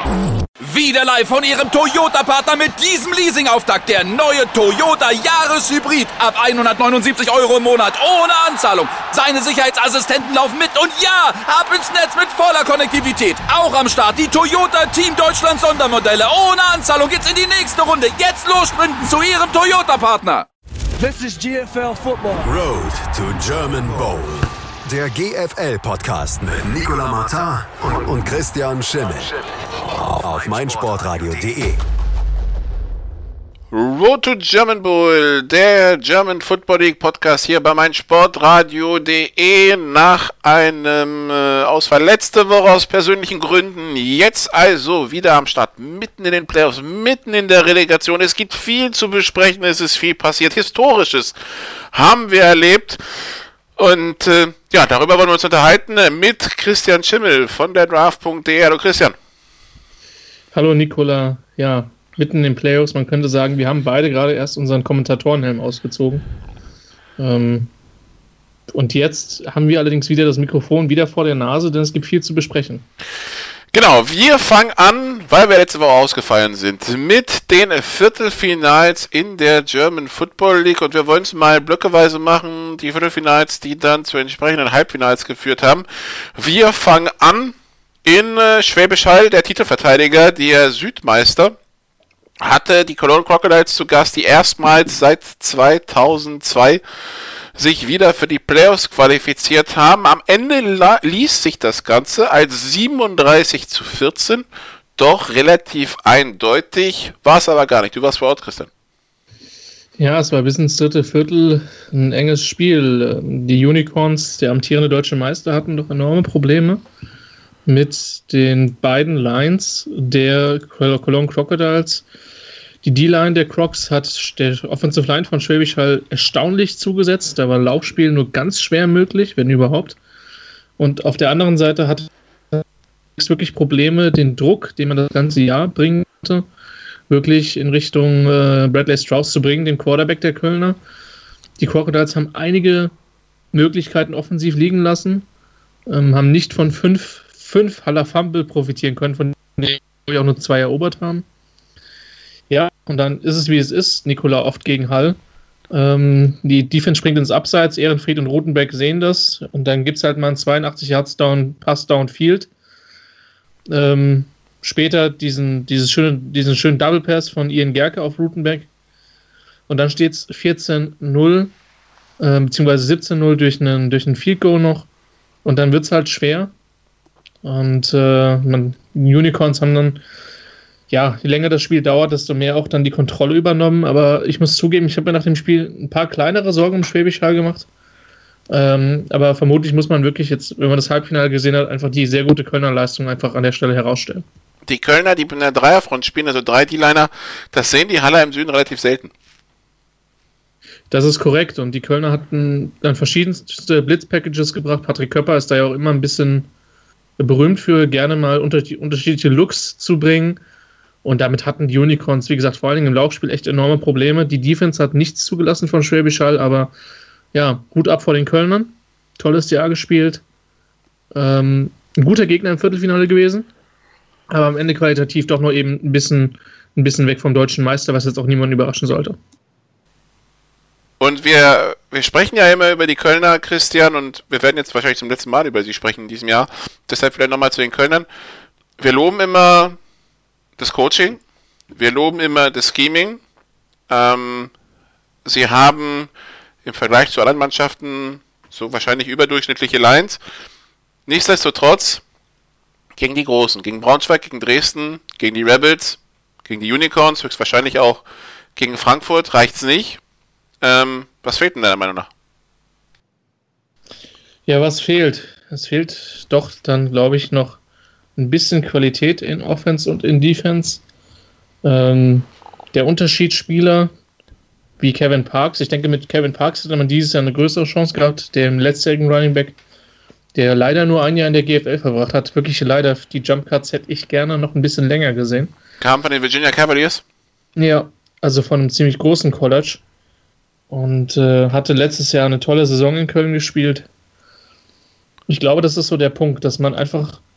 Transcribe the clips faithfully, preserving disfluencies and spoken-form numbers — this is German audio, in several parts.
Wieder live von Ihrem Toyota-Partner mit diesem Leasing-Auftakt. Der neue Toyota Jahreshybrid. Ab hundertneunundsiebzig Euro im Monat. Ohne Anzahlung. Seine Sicherheitsassistenten laufen mit. Und ja, ab ins Netz mit voller Konnektivität. Auch am Start die Toyota Team Deutschland Sondermodelle. Ohne Anzahlung geht's in die nächste Runde. Jetzt los sprinten zu Ihrem Toyota-Partner. This is G F L Football. Road to German Bowl. Der G F L-Podcast mit Nicolas Martin und, und Christian Schimmel. Auf meinsportradio punkt de. Road to German Bowl, der German Football League Podcast hier bei meinsportradio punkt de. Nach einem äh, Ausfall letzte Woche aus persönlichen Gründen. Jetzt also wieder am Start, mitten in den Playoffs, mitten in der Relegation. Es gibt viel zu besprechen, es ist viel passiert. Historisches haben wir erlebt. Und äh, ja, darüber wollen wir uns unterhalten mit Christian Schimmel von der draft punkt de. Hallo Christian. Hallo Nicola. Ja, mitten in den Playoffs. Man könnte sagen, wir haben beide gerade erst unseren Kommentatorenhelm ausgezogen. Ähm, und jetzt haben wir allerdings wieder das Mikrofon wieder vor der Nase, denn es gibt viel zu besprechen. Genau, wir fangen an, weil wir letzte Woche ausgefallen sind, mit den Viertelfinals in der German Football League. Und wir wollen es mal blöckeweise machen, die Viertelfinals, die dann zu entsprechenden Halbfinals geführt haben. Wir fangen an in äh, Schwäbisch Hall, der Titelverteidiger, der Südmeister, hatte die Cologne Crocodiles zu Gast, die erstmals seit zweitausendzwei sich wieder für die Playoffs qualifiziert haben. Am Ende la- ließ sich das Ganze als siebenunddreißig zu vierzehn, doch relativ eindeutig, war es aber gar nicht. Du warst vor Ort, Christian. Ja, es war bis ins dritte Viertel ein enges Spiel. Die Unicorns, der amtierende deutsche Meister, hatten doch enorme Probleme mit den beiden Lines der Cologne Crocodiles. Die D-Line der Crocs hat der Offensive Line von Schwäbisch Hall erstaunlich zugesetzt. Da war Laufspiel nur ganz schwer möglich, wenn überhaupt. Und auf der anderen Seite hat es wirklich Probleme, den Druck, den man das ganze Jahr bringen konnte, wirklich in Richtung äh, Bradley Strauss zu bringen, den Quarterback der Kölner. Die Crocodiles haben einige Möglichkeiten offensiv liegen lassen, ähm, haben nicht von fünf, fünf Haller Fumble profitieren können, von denen wir auch nur zwei erobert haben. Ja, und dann ist es, wie es ist. Nikola oft gegen Hall. Ähm, die Defense springt ins Abseits. Ehrenfried und Rutenbeck sehen das. Und dann gibt es halt mal einen zweiundachtzig Yards down, Pass downfield. Ähm, später diesen, dieses schöne, diesen schönen Double Pass von Ian Gerke auf Rutenbeck. Und dann steht es vierzehn null, äh, beziehungsweise siebzehn null durch einen, durch einen Field Goal noch. Und dann wird es halt schwer. Und äh, man, die Unicorns haben dann, ja, je länger das Spiel dauert, desto mehr auch dann die Kontrolle übernommen. Aber ich muss zugeben, ich habe mir nach dem Spiel ein paar kleinere Sorgen um Schwäbisch Hall gemacht. Ähm, aber vermutlich muss man wirklich jetzt, wenn man das Halbfinale gesehen hat, einfach die sehr gute Kölner Leistung einfach an der Stelle herausstellen. Die Kölner, die in der Dreierfront spielen, also drei D-Liner, das sehen die Haller im Süden relativ selten. Das ist korrekt. Und die Kölner hatten dann verschiedenste Blitz-Packages gebracht. Patrick Köpper ist da ja auch immer ein bisschen berühmt für, gerne mal unter, unterschiedliche Looks zu bringen. Und damit hatten die Unicorns, wie gesagt, vor allen Dingen im Laufspiel echt enorme Probleme. Die Defense hat nichts zugelassen von Schwäbisch Hall, aber ja, Hut ab vor den Kölnern. Tolles Jahr gespielt. Ähm, ein guter Gegner im Viertelfinale gewesen, aber am Ende qualitativ doch noch eben ein bisschen, ein bisschen weg vom deutschen Meister, was jetzt auch niemanden überraschen sollte. Und wir, wir sprechen ja immer über die Kölner, Christian, und wir werden jetzt wahrscheinlich zum letzten Mal über sie sprechen in diesem Jahr. Deshalb vielleicht nochmal zu den Kölnern. Wir loben immer das Coaching, wir loben immer das Scheming. Ähm, sie haben im Vergleich zu anderen Mannschaften so wahrscheinlich überdurchschnittliche Lines. Nichtsdestotrotz gegen die Großen, gegen Braunschweig, gegen Dresden, gegen die Rebels, gegen die Unicorns, höchstwahrscheinlich auch gegen Frankfurt, reicht's nicht. Ähm, was fehlt denn deiner Meinung nach? Ja, was fehlt? Es fehlt doch dann, glaube ich, noch ein bisschen Qualität in Offense und in Defense. Ähm, der Unterschiedsspieler wie Kevin Parks, ich denke, mit Kevin Parks hätte man dieses Jahr eine größere Chance gehabt, dem letztjährigen Running Back, der leider nur ein Jahr in der G F L verbracht hat. Wirklich leider, die Jump Cuts hätte ich gerne noch ein bisschen länger gesehen. Kam von den Virginia Cavaliers? Ja, also von einem ziemlich großen College. Und äh, hatte letztes Jahr eine tolle Saison in Köln gespielt. Ich glaube, das ist so der Punkt, dass man einfach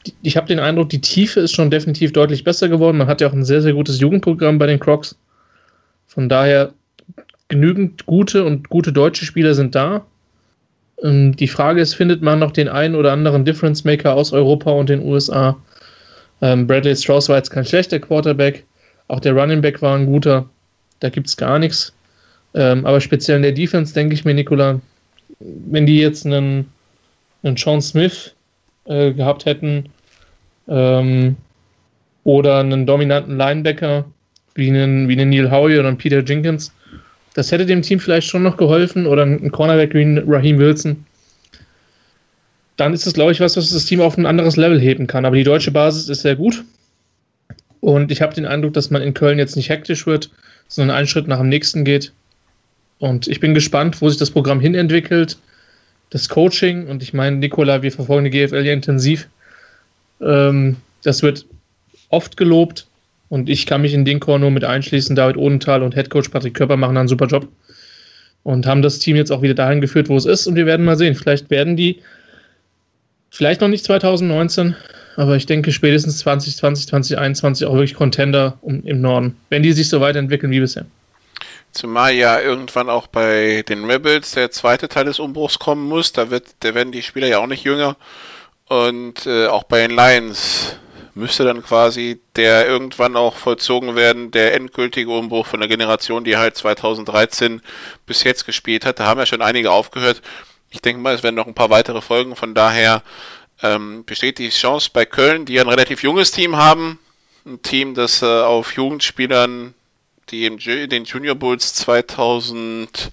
ich habe den Eindruck, die Tiefe ist schon definitiv deutlich besser geworden. Man hat ja auch ein sehr, sehr gutes Jugendprogramm bei den Crocs. Von daher genügend gute und gute deutsche Spieler sind da. Ähm, die Frage ist, findet man noch den einen oder anderen Difference Maker aus Europa und den U S A? Ähm, Bradley Strauss war jetzt kein schlechter Quarterback. Auch der Running Back war ein guter. Da gibt es gar nichts. Ähm, aber speziell in der Defense denke ich mir, Nikola, wenn die jetzt einen, einen Sean Smith äh, gehabt hätten ähm, oder einen dominanten Linebacker wie einen, wie einen Neil Howie oder einen Peter Jenkins, das hätte dem Team vielleicht schon noch geholfen, oder ein Cornerback wie ein Raheem Wilson, dann ist das, glaube ich, was, was das Team auf ein anderes Level heben kann. Aber die deutsche Basis ist sehr gut und ich habe den Eindruck, dass man in Köln jetzt nicht hektisch wird, sondern einen Schritt nach dem nächsten geht. Und ich bin gespannt, wo sich das Programm hinentwickelt, das Coaching. Und ich meine, Nikola, wir verfolgen die G F L ja intensiv. Ähm, das wird oft gelobt. Und ich kann mich in den Chor nur mit einschließen. David Odenthal und Headcoach Patrick Körper machen einen super Job. Und haben das Team jetzt auch wieder dahin geführt, wo es ist. Und wir werden mal sehen. Vielleicht werden die, vielleicht noch nicht zwanzig neunzehn, aber ich denke spätestens zwanzig zwanzig, zwanzig einundzwanzig auch wirklich Contender um, im Norden. Wenn die sich so weiterentwickeln wie bisher. Zumal ja irgendwann auch bei den Rebels der zweite Teil des Umbruchs kommen muss. Da wird, da werden die Spieler ja auch nicht jünger. Und äh, auch bei den Lions müsste dann quasi der irgendwann auch vollzogen werden, der endgültige Umbruch von der Generation, die halt zweitausenddreizehn bis jetzt gespielt hat. Da haben ja schon einige aufgehört. Ich denke mal, es werden noch ein paar weitere Folgen. Von daher ähm, besteht die Chance bei Köln, die ein relativ junges Team haben. Ein Team, das äh, auf Jugendspielern, die im in den Junior Bulls zweitausendzwölf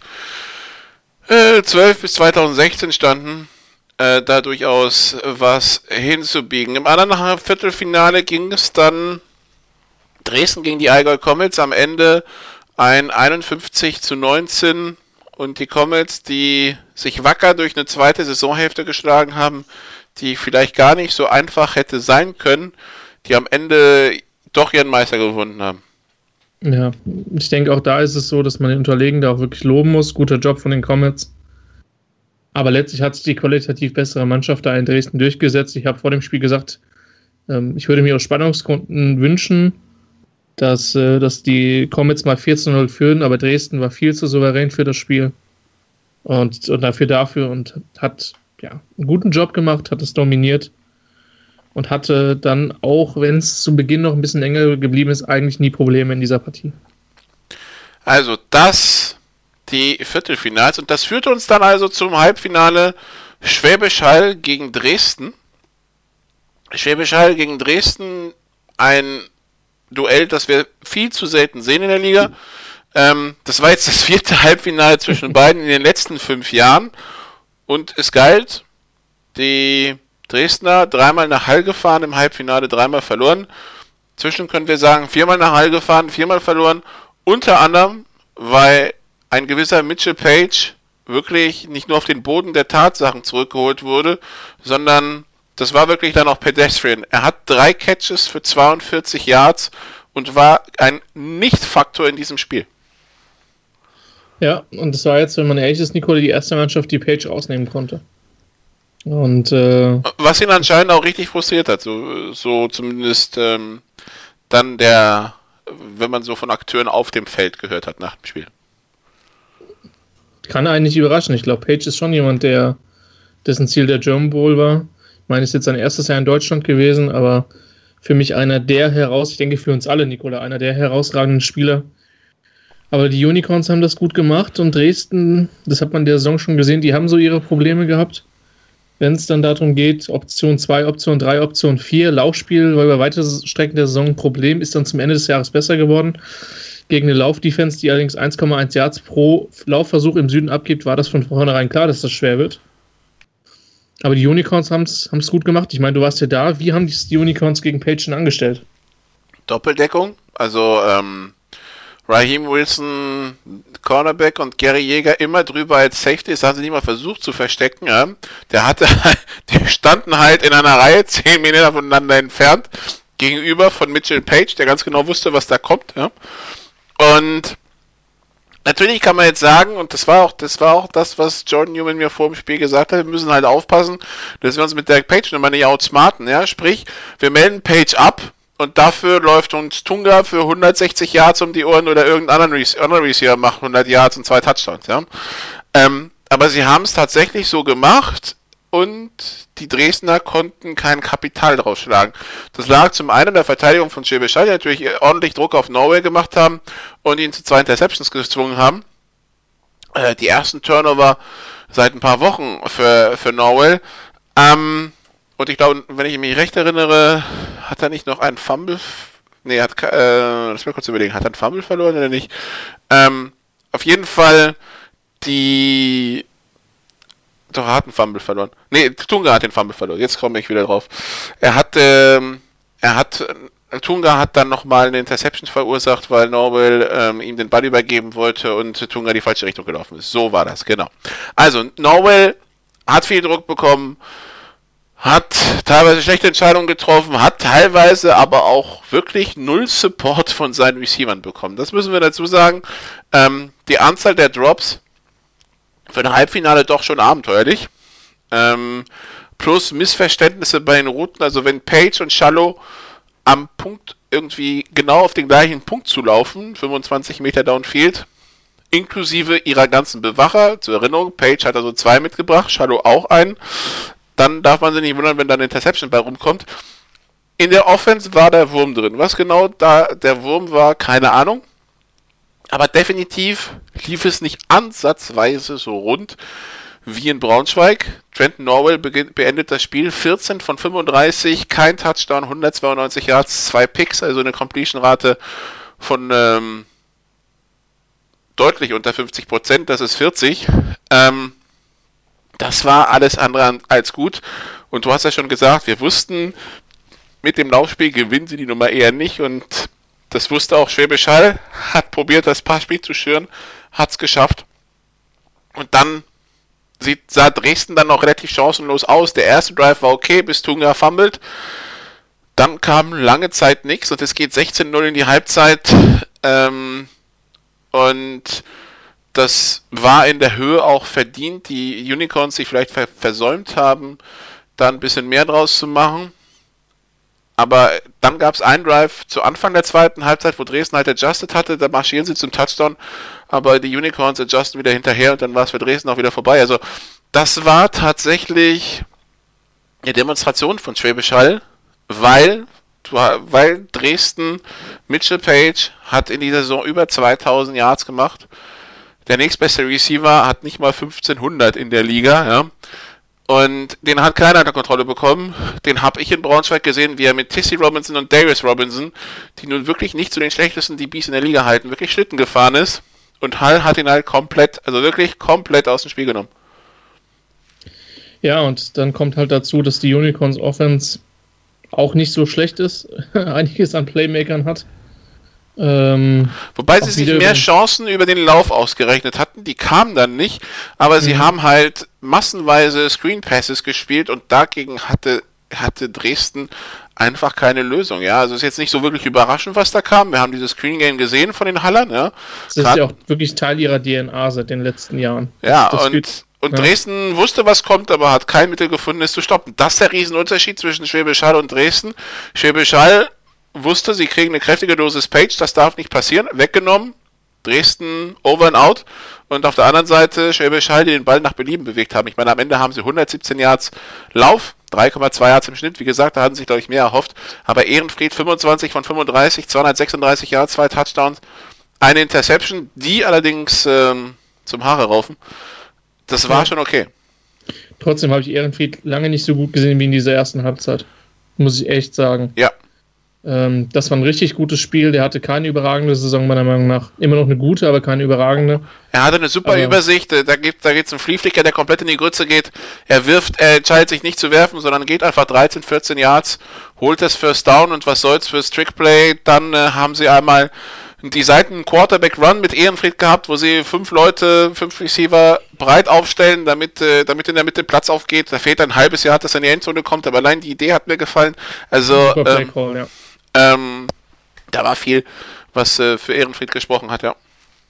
bis zweitausendsechzehn standen, äh, da durchaus was hinzubiegen. Im anderen Viertelfinale ging es dann Dresden gegen die Allgäu Comets, am Ende ein einundfünfzig zu neunzehn, und die Comets, die sich wacker durch eine zweite Saisonhälfte geschlagen haben, die vielleicht gar nicht so einfach hätte sein können, die am Ende doch ihren Meister gewonnen haben. Ja, ich denke auch da ist es so, dass man den Unterlegenen auch wirklich loben muss. Guter Job von den Comets. Aber letztlich hat sich die qualitativ bessere Mannschaft da in Dresden durchgesetzt. Ich habe vor dem Spiel gesagt, ähm, ich würde mir aus Spannungsgründen wünschen, dass, äh, dass die Comets mal vier zu null führen, aber Dresden war viel zu souverän für das Spiel und, und dafür dafür und hat ja einen guten Job gemacht, hat es dominiert. Und hatte dann, auch wenn es zu Beginn noch ein bisschen enger geblieben ist, eigentlich nie Probleme in dieser Partie. Also das, die Viertelfinals. Und das führt uns dann also zum Halbfinale Schwäbisch Hall gegen Dresden. Schwäbisch Hall gegen Dresden, ein Duell, das wir viel zu selten sehen in der Liga. Ähm, das war jetzt das vierte Halbfinale zwischen beiden in den letzten fünf Jahren. Und es galt, die Dresdner dreimal nach Hall gefahren, im Halbfinale dreimal verloren. Zwischen können wir sagen, viermal nach Hall gefahren, viermal verloren. Unter anderem, weil ein gewisser Mitchell Page wirklich nicht nur auf den Boden der Tatsachen zurückgeholt wurde, sondern das war wirklich dann auch pedestrian. Er hat drei Catches für zweiundvierzig Yards und war ein Nicht-Faktor in diesem Spiel. Ja, und das war jetzt, wenn man ehrlich ist, Nicole, die erste Mannschaft, die Page rausnehmen konnte. Und äh, was ihn anscheinend auch richtig frustriert hat, so, so zumindest ähm, dann der, wenn man so von Akteuren auf dem Feld gehört hat nach dem Spiel. Kann einen nicht überraschen. Ich glaube, Page ist schon jemand, der dessen Ziel der German Bowl war. Ich meine, es ist jetzt sein erstes Jahr in Deutschland gewesen, aber für mich einer der heraus, ich denke für uns alle, Nicola, einer der herausragenden Spieler. Aber die Unicorns haben das gut gemacht und Dresden, das hat man in der Saison schon gesehen, die haben so ihre Probleme gehabt. Wenn es dann darum geht, Option zwei, Option drei, Option vier, Laufspiel war über weite Strecken der Saison ein Problem, ist dann zum Ende des Jahres besser geworden. Gegen eine Laufdefense, die allerdings eins Komma eins Yards pro Laufversuch im Süden abgibt, war das von vornherein klar, dass das schwer wird. Aber die Unicorns haben es gut gemacht. Ich meine, du warst ja da. Wie haben die Unicorns gegen Page schon angestellt? Doppeldeckung, also ähm, Raheem Wilson, Cornerback, und Gary Jäger immer drüber als Safety. Das haben sie nicht mal versucht zu verstecken. Ja. Der hatte, die standen halt in einer Reihe, zehn Meter voneinander entfernt, gegenüber von Mitchell Page, der ganz genau wusste, was da kommt. Ja. Und Natürlich kann man jetzt sagen, und das war auch das war auch das, was Jordan Newman mir vor dem Spiel gesagt hat, wir müssen halt aufpassen, dass wir uns mit Derek Page nochmal nicht outsmarten, ja, sprich, wir melden Page ab und dafür läuft uns Tunga für hundertsechzig Yards um die Ohren oder irgendein anderer Receiver macht hundert Yards und zwei Touchdowns, ja. Ähm, aber sie haben es tatsächlich so gemacht und die Dresdner konnten kein Kapital draus schlagen. Das lag zum einen in der Verteidigung von Schwäbisch Hall, die natürlich ordentlich Druck auf Norwell gemacht haben und ihn zu zwei Interceptions gezwungen haben. Äh, die ersten Turnover seit ein paar Wochen für, für Norwell. Ähm, und ich glaube, wenn ich mich recht erinnere, hat er nicht noch einen Fumble... Nee, hat, äh, lass mal kurz überlegen, hat er einen Fumble verloren oder nicht? Ähm, auf jeden Fall die... Doch, er hat einen Fumble verloren. Nee, Tunga hat den Fumble verloren. Jetzt komme ich wieder drauf. Er hat, ähm, er hat, Tunga hat dann nochmal eine Interception verursacht, weil Norwell ähm, ihm den Ball übergeben wollte und Tunga die falsche Richtung gelaufen ist. So war das, genau. Also, Norwell hat viel Druck bekommen, hat teilweise schlechte Entscheidungen getroffen, hat teilweise aber auch wirklich null Support von seinen Receivern bekommen. Das müssen wir dazu sagen. Ähm, die Anzahl der Drops für ein Halbfinale doch schon abenteuerlich. Ähm, plus Missverständnisse bei den Routen. Also wenn Page und Shallow am Punkt irgendwie genau auf den gleichen Punkt zulaufen, fünfundzwanzig Meter downfield, inklusive ihrer ganzen Bewacher. Zur Erinnerung, Page hat also zwei mitgebracht, Shallow auch einen. Dann darf man sich nicht wundern, wenn da eine Interception bei rumkommt. In der Offense war der Wurm drin. Was genau da der Wurm war, keine Ahnung. Aber definitiv lief es nicht ansatzweise so rund wie in Braunschweig. Trenton Norwell beginn, beendet das Spiel vierzehn von fünfunddreißig, kein Touchdown, hundertzweiundneunzig Yards, zwei Picks, also eine Completion-Rate von ähm, deutlich unter fünfzig Prozent, das ist vierzig. Ähm, das war alles andere als gut. Und du hast ja schon gesagt, wir wussten, mit dem Laufspiel gewinnen sie die Nummer eher nicht und das wusste auch Schwäbisch Hall, hat probiert, das Passspiel zu schüren, hat es geschafft. Und dann sieht, sah Dresden dann noch relativ chancenlos aus. Der erste Drive war okay, bis Tunga fummelt. Dann kam lange Zeit nichts und es geht sechzehn null in die Halbzeit. Ähm, und das war in der Höhe auch verdient. Die Unicorns sich vielleicht ver- versäumt haben, da ein bisschen mehr draus zu machen. Aber dann gab es einen Drive zu Anfang der zweiten Halbzeit, wo Dresden halt adjusted hatte, da marschieren sie zum Touchdown, aber die Unicorns adjusten wieder hinterher und dann war es für Dresden auch wieder vorbei. Also das war tatsächlich eine Demonstration von Schwäbisch Hall, weil, weil Dresden, Mitchell Page hat in dieser Saison über zweitausend Yards gemacht. Der nächstbeste Receiver hat nicht mal fünfzehnhundert in der Liga, ja. Und den hat keiner unter Kontrolle bekommen. Den habe ich in Braunschweig gesehen, wie er mit Tissy Robinson und Darius Robinson, die nun wirklich nicht zu den schlechtesten D Bs in der Liga halten, wirklich Schlitten gefahren ist. Und Hall hat ihn halt komplett, also wirklich komplett aus dem Spiel genommen. Ja, und dann kommt halt dazu, dass die Unicorns Offense auch nicht so schlecht ist, einiges an Playmakern hat. Ähm, Wobei sie sich mehr Chancen über den Lauf ausgerechnet hatten, die kamen dann nicht, aber sie mhm. haben halt massenweise Screen Passes gespielt und dagegen hatte, hatte Dresden einfach keine Lösung. Ja, also ist jetzt nicht so wirklich überraschend, was da kam. Wir haben dieses Screen Game gesehen von den Hallern. Ja. Das ist Grad, ja auch wirklich Teil ihrer D N A seit den letzten Jahren. Ja, das und, geht, und ja. Dresden wusste, was kommt, aber hat kein Mittel gefunden, es zu stoppen. Das ist der Riesenunterschied zwischen Schwäbisch Hall und Dresden. Schwäbisch Hall wusste, sie kriegen eine kräftige Dosis Page, das darf nicht passieren, weggenommen, Dresden over and out und auf der anderen Seite Schwäbisch Hall, die den Ball nach Belieben bewegt haben. Ich meine, am Ende haben sie hundertsiebzehn Yards Lauf, drei Komma zwei Yards im Schnitt, wie gesagt, da hatten sich, glaube ich, mehr erhofft, aber Ehrenfried fünfundzwanzig von fünfunddreißig, zweihundertsechsunddreißig Yards, zwei Touchdowns, eine Interception, die allerdings ähm, zum Haare raufen, das war ja schon okay. Trotzdem habe ich Ehrenfried lange nicht so gut gesehen wie in dieser ersten Halbzeit, muss ich echt sagen. Ja. Das war ein richtig gutes Spiel. Der hatte keine überragende Saison, meiner Meinung nach. Immer noch eine gute, aber keine überragende. Er hatte eine super aber Übersicht. Da gibt da geht's einen Flieflicker, der komplett in die Grütze geht. Er wirft, er entscheidet sich nicht zu werfen, sondern geht einfach dreizehn, vierzehn Yards, holt das First Down und was soll's fürs Trickplay. Dann äh, haben sie einmal die Seiten Quarterback Run mit Ehrenfried gehabt, wo sie fünf Leute, fünf Receiver breit aufstellen, damit, äh, damit in der Mitte Platz aufgeht. Da fehlt ein halbes Jahr, dass er in die Endzone kommt, aber allein die Idee hat mir gefallen. Also, super ähm, Call, ja. Ähm, da war viel, was äh, für Ehrenfried gesprochen hat, ja.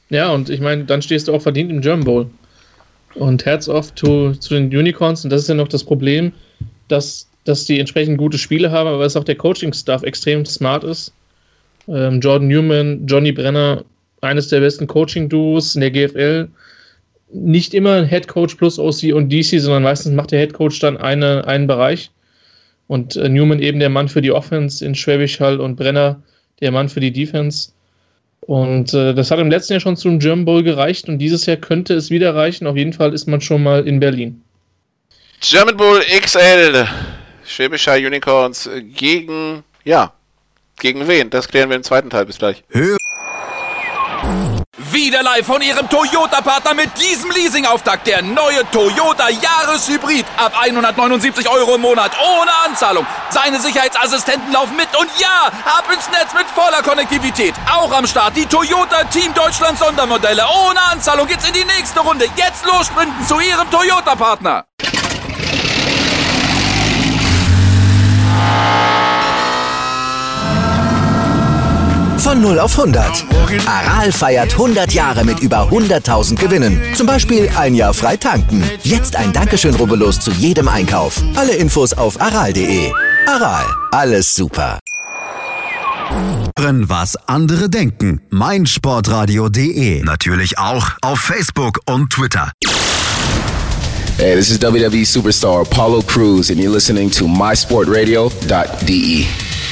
Ja, und ich meine, dann stehst du auch verdient im German Bowl. Und hats off to, zu den Unicorns. Und das ist ja noch das Problem, dass, dass die entsprechend gute Spiele haben, aber dass auch der Coaching-Staff extrem smart ist. Ähm, Jordan Newman, Johnny Brenner, eines der besten Coaching-Duos in der G F L. Nicht immer ein Head Coach plus O C und D C, sondern meistens macht der Head Coach dann eine, einen Bereich. Und äh, Newman eben der Mann für die Offense in Schwäbisch Hall und Brenner der Mann für die Defense. Und äh, das hat im letzten Jahr schon zum German Bowl gereicht und dieses Jahr könnte es wieder reichen. Auf jeden Fall ist man schon mal in Berlin. German Bowl X L, Schwäbisch Hall Unicorns gegen, ja, gegen wen? Das klären wir im zweiten Teil. Bis gleich. Hör Wieder live von Ihrem Toyota-Partner mit diesem Leasing-Auftakt. Der neue Toyota Jahreshybrid. Ab hundertneunundsiebzig Euro im Monat. Ohne Anzahlung. Seine Sicherheitsassistenten laufen mit. Und ja, ab ins Netz mit voller Konnektivität. Auch am Start die Toyota Team Deutschland Sondermodelle. Ohne Anzahlung geht's in die nächste Runde. Jetzt los sprinten zu Ihrem Toyota-Partner. Von null auf hundert. Aral feiert hundert Jahre mit über hunderttausend Gewinnen. Zum Beispiel ein Jahr frei tanken. Jetzt ein Dankeschön, rubbellos zu jedem Einkauf. Alle Infos auf aral punkt de. Aral, alles super. Hören, was andere denken. meinsportradio punkt de. Natürlich auch auf Facebook und Twitter. Hey, this is W W E superstar Apollo Crews and you're listening to my sport radio dot de.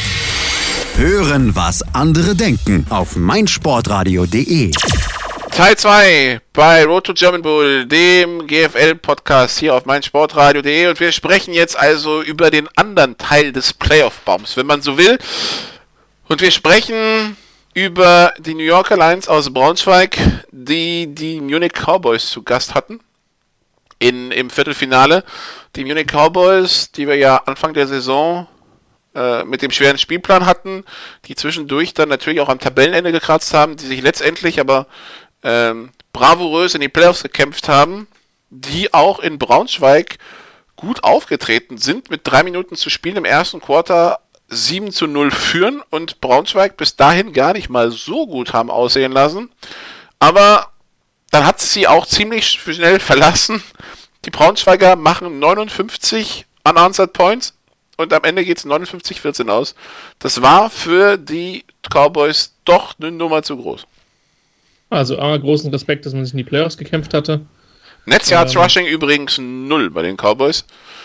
Hören, was andere denken auf meinsportradio punkt de. Teil zwei bei Road to German Bowl, dem G F L-Podcast hier auf meinsportradio punkt de und wir sprechen jetzt also über den anderen Teil des Playoff-Baums, wenn man so will. Und wir sprechen über die New Yorker Lions aus Braunschweig, die die Munich Cowboys zu Gast hatten in, im Viertelfinale. Die Munich Cowboys, die wir ja Anfang der Saison mit dem schweren Spielplan hatten, die zwischendurch dann natürlich auch am Tabellenende gekratzt haben, die sich letztendlich aber ähm, bravourös in die Playoffs gekämpft haben, die auch in Braunschweig gut aufgetreten sind, mit drei Minuten zu spielen im ersten Quarter sieben zu null führen und Braunschweig bis dahin gar nicht mal so gut haben aussehen lassen. Aber dann hat sie auch ziemlich schnell verlassen. Die Braunschweiger machen neunundfünfzig unanswered Points. Und am Ende geht es neunundfünfzig vierzehn aus. Das war für die Cowboys doch eine Nummer zu groß. Also A, großen Respekt, dass man sich in die Playoffs gekämpft hatte. Netz Yards ähm, Rushing übrigens null bei den Cowboys.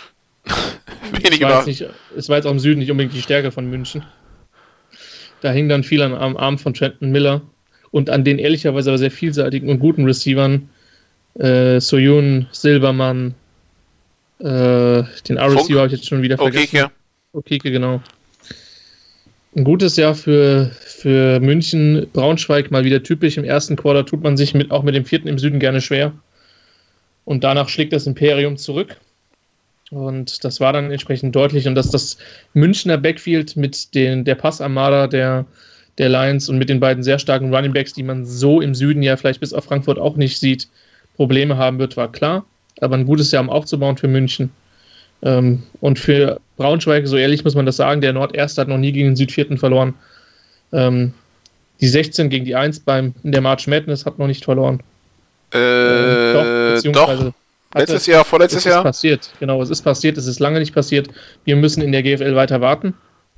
Wenig es, war jetzt nicht, es war jetzt auch im Süden nicht unbedingt die Stärke von München. Da hing dann viel am, am Arm von Trenton Miller und an den ehrlicherweise aber sehr vielseitigen und guten Receivern. Äh, Soyun, Silbermann, Äh, den R Receiver habe ich jetzt schon wieder vergessen. Okeke. Okeke, genau. Ein gutes Jahr für, für München. Braunschweig mal wieder typisch. Im ersten Quarter tut man sich mit, auch mit dem vierten im Süden gerne schwer. Und danach schlägt das Imperium zurück. Und das war dann entsprechend deutlich. Und dass das Münchner Backfield mit den, der Passarmada der, der Lions und mit den beiden sehr starken Runningbacks, die man so im Süden ja vielleicht bis auf Frankfurt auch nicht sieht, Probleme haben wird, war klar. Aber ein gutes Jahr um aufzubauen für München. Ähm, und für Braunschweig, so ehrlich muss man das sagen, der Norderste hat noch nie gegen den Südvierten verloren. Ähm, die sechzehn gegen die eins beim in der March Madness hat noch nicht verloren. Äh, äh, doch, beziehungsweise doch. Letztes Jahr, vorletztes Jahr? Es ist passiert, genau, es ist passiert, es ist lange nicht passiert. Wir müssen in der G F L weiter warten.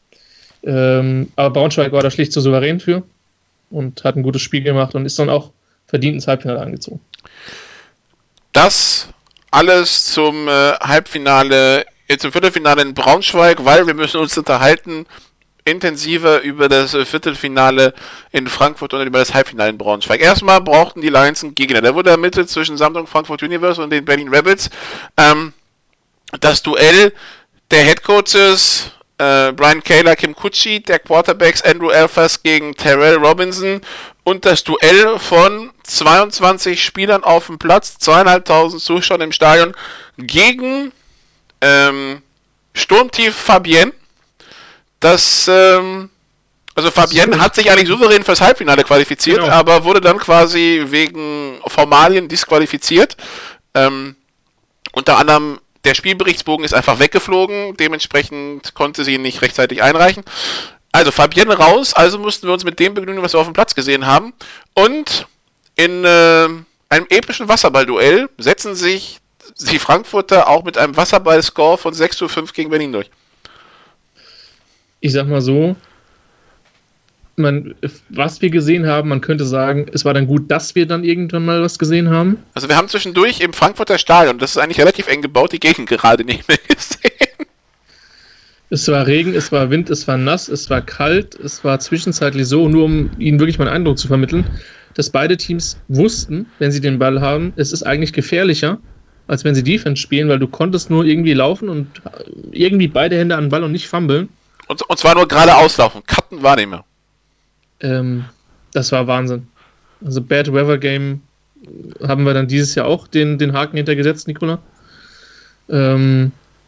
Ähm, aber Braunschweig war da schlicht zu souverän für und hat ein gutes Spiel gemacht und ist dann auch verdient ins Halbfinale angezogen. Das alles zum äh, Halbfinale, äh, zum Viertelfinale in Braunschweig, weil wir müssen uns unterhalten intensiver über das äh, Viertelfinale in Frankfurt und über das Halbfinale in Braunschweig. Erstmal brauchten die Lions einen Gegner. Der wurde ermittelt zwischen Samsung Frankfurt Universe und den Berlin Rebels. Ähm, das Duell der Headcoaches äh, Brian Kaler, Kim Kutschi, der Quarterbacks Andrew Elfers gegen Terrell Robinson und das Duell von zweiundzwanzig Spielern auf dem Platz, zweieinhalbtausend Zuschauern im Stadion gegen ähm, Sturmtief Fabienne. Das, ähm, also Fabienne hat sich eigentlich souverän fürs Halbfinale qualifiziert, genau. aber wurde dann quasi wegen Formalien disqualifiziert. Ähm, unter anderem der Spielberichtsbogen ist einfach weggeflogen, dementsprechend konnte sie ihn nicht rechtzeitig einreichen. Also Fabienne raus, also mussten wir uns mit dem begnügen, was wir auf dem Platz gesehen haben. Und In äh, einem epischen Wasserballduell setzen sich die Frankfurter auch mit einem Wasserball-Score von sechs zu fünf gegen Berlin durch. Ich sag mal so, man, was wir gesehen haben, man könnte sagen, es war dann gut, dass wir dann irgendwann mal was gesehen haben. Also wir haben zwischendurch im Frankfurter Stadion, das ist eigentlich relativ eng gebaut, die Gegend gerade nicht mehr gesehen. Es war Regen, es war Wind, es war nass, es war kalt, es war zwischenzeitlich so, nur um Ihnen wirklich mal einen Eindruck zu vermitteln, dass beide Teams wussten, wenn sie den Ball haben, es ist eigentlich gefährlicher, als wenn sie Defense spielen, weil du konntest nur irgendwie laufen und irgendwie beide Hände an den Ball und nicht fummeln. Und, und zwar nur geradeaus laufen, Cutten war nicht mehr. Ähm, das war Wahnsinn. Also Bad Weather Game haben wir dann dieses Jahr auch den, den Haken hintergesetzt, Nicola. Ähm,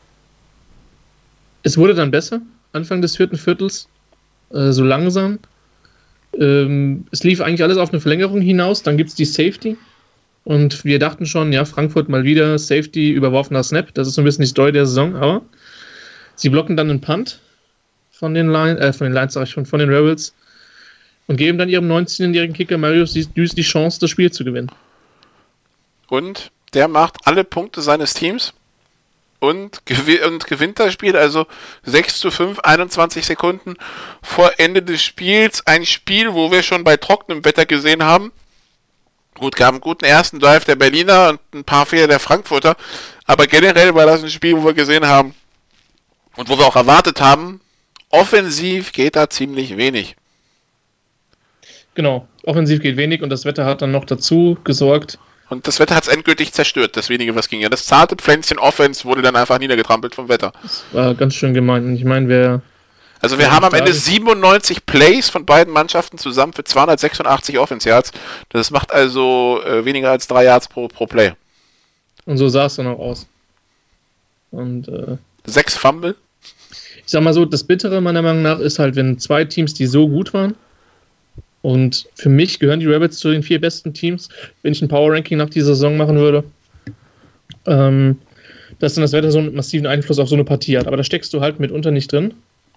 es wurde dann besser, Anfang des vierten Viertels, äh, so langsam. Ähm, es lief eigentlich alles auf eine Verlängerung hinaus, dann gibt es die Safety und wir dachten schon, ja, Frankfurt mal wieder, Safety, überworfener Snap, das ist so ein bisschen die Story der Saison, aber sie blocken dann einen Punt von den Lions, äh, von den Lions sag ich schon, von den Rebels und geben dann ihrem neunzehnjährigen Kicker Marius Düß die Chance, das Spiel zu gewinnen. Und der macht alle Punkte seines Teams und, gew- und gewinnt das Spiel, also sechs zu fünf, einundzwanzig Sekunden vor Ende des Spiels. Ein Spiel, wo wir schon bei trockenem Wetter gesehen haben. Gut, gab einen guten ersten Drive der Berliner und ein paar Fehler der Frankfurter, aber generell war das ein Spiel, wo wir gesehen haben und wo wir auch erwartet haben, offensiv geht da ziemlich wenig. Genau, offensiv geht wenig und das Wetter hat dann noch dazu gesorgt. Und das Wetter hat es endgültig zerstört, das wenige, was ging. Ja, das zarte Pflänzchen Offense wurde dann einfach niedergetrampelt vom Wetter. Das war ganz schön gemein. Und ich meine, wer... Also wir haben am Ende siebenundneunzig Plays von beiden Mannschaften zusammen für zweihundertsechsundachtzig Offense Yards. Das macht also äh, weniger als drei Yards pro, pro Play. Und so sah es dann auch aus. Und äh, Sechs Fumble. Ich sag mal so, das Bittere meiner Meinung nach ist halt, wenn zwei Teams, die so gut waren, und für mich gehören die Rabbits zu den vier besten Teams, wenn ich ein Power-Ranking nach dieser Saison machen würde, ähm, dass dann das Wetter so einen massiven Einfluss auf so eine Partie hat. Aber da steckst du halt mitunter nicht drin.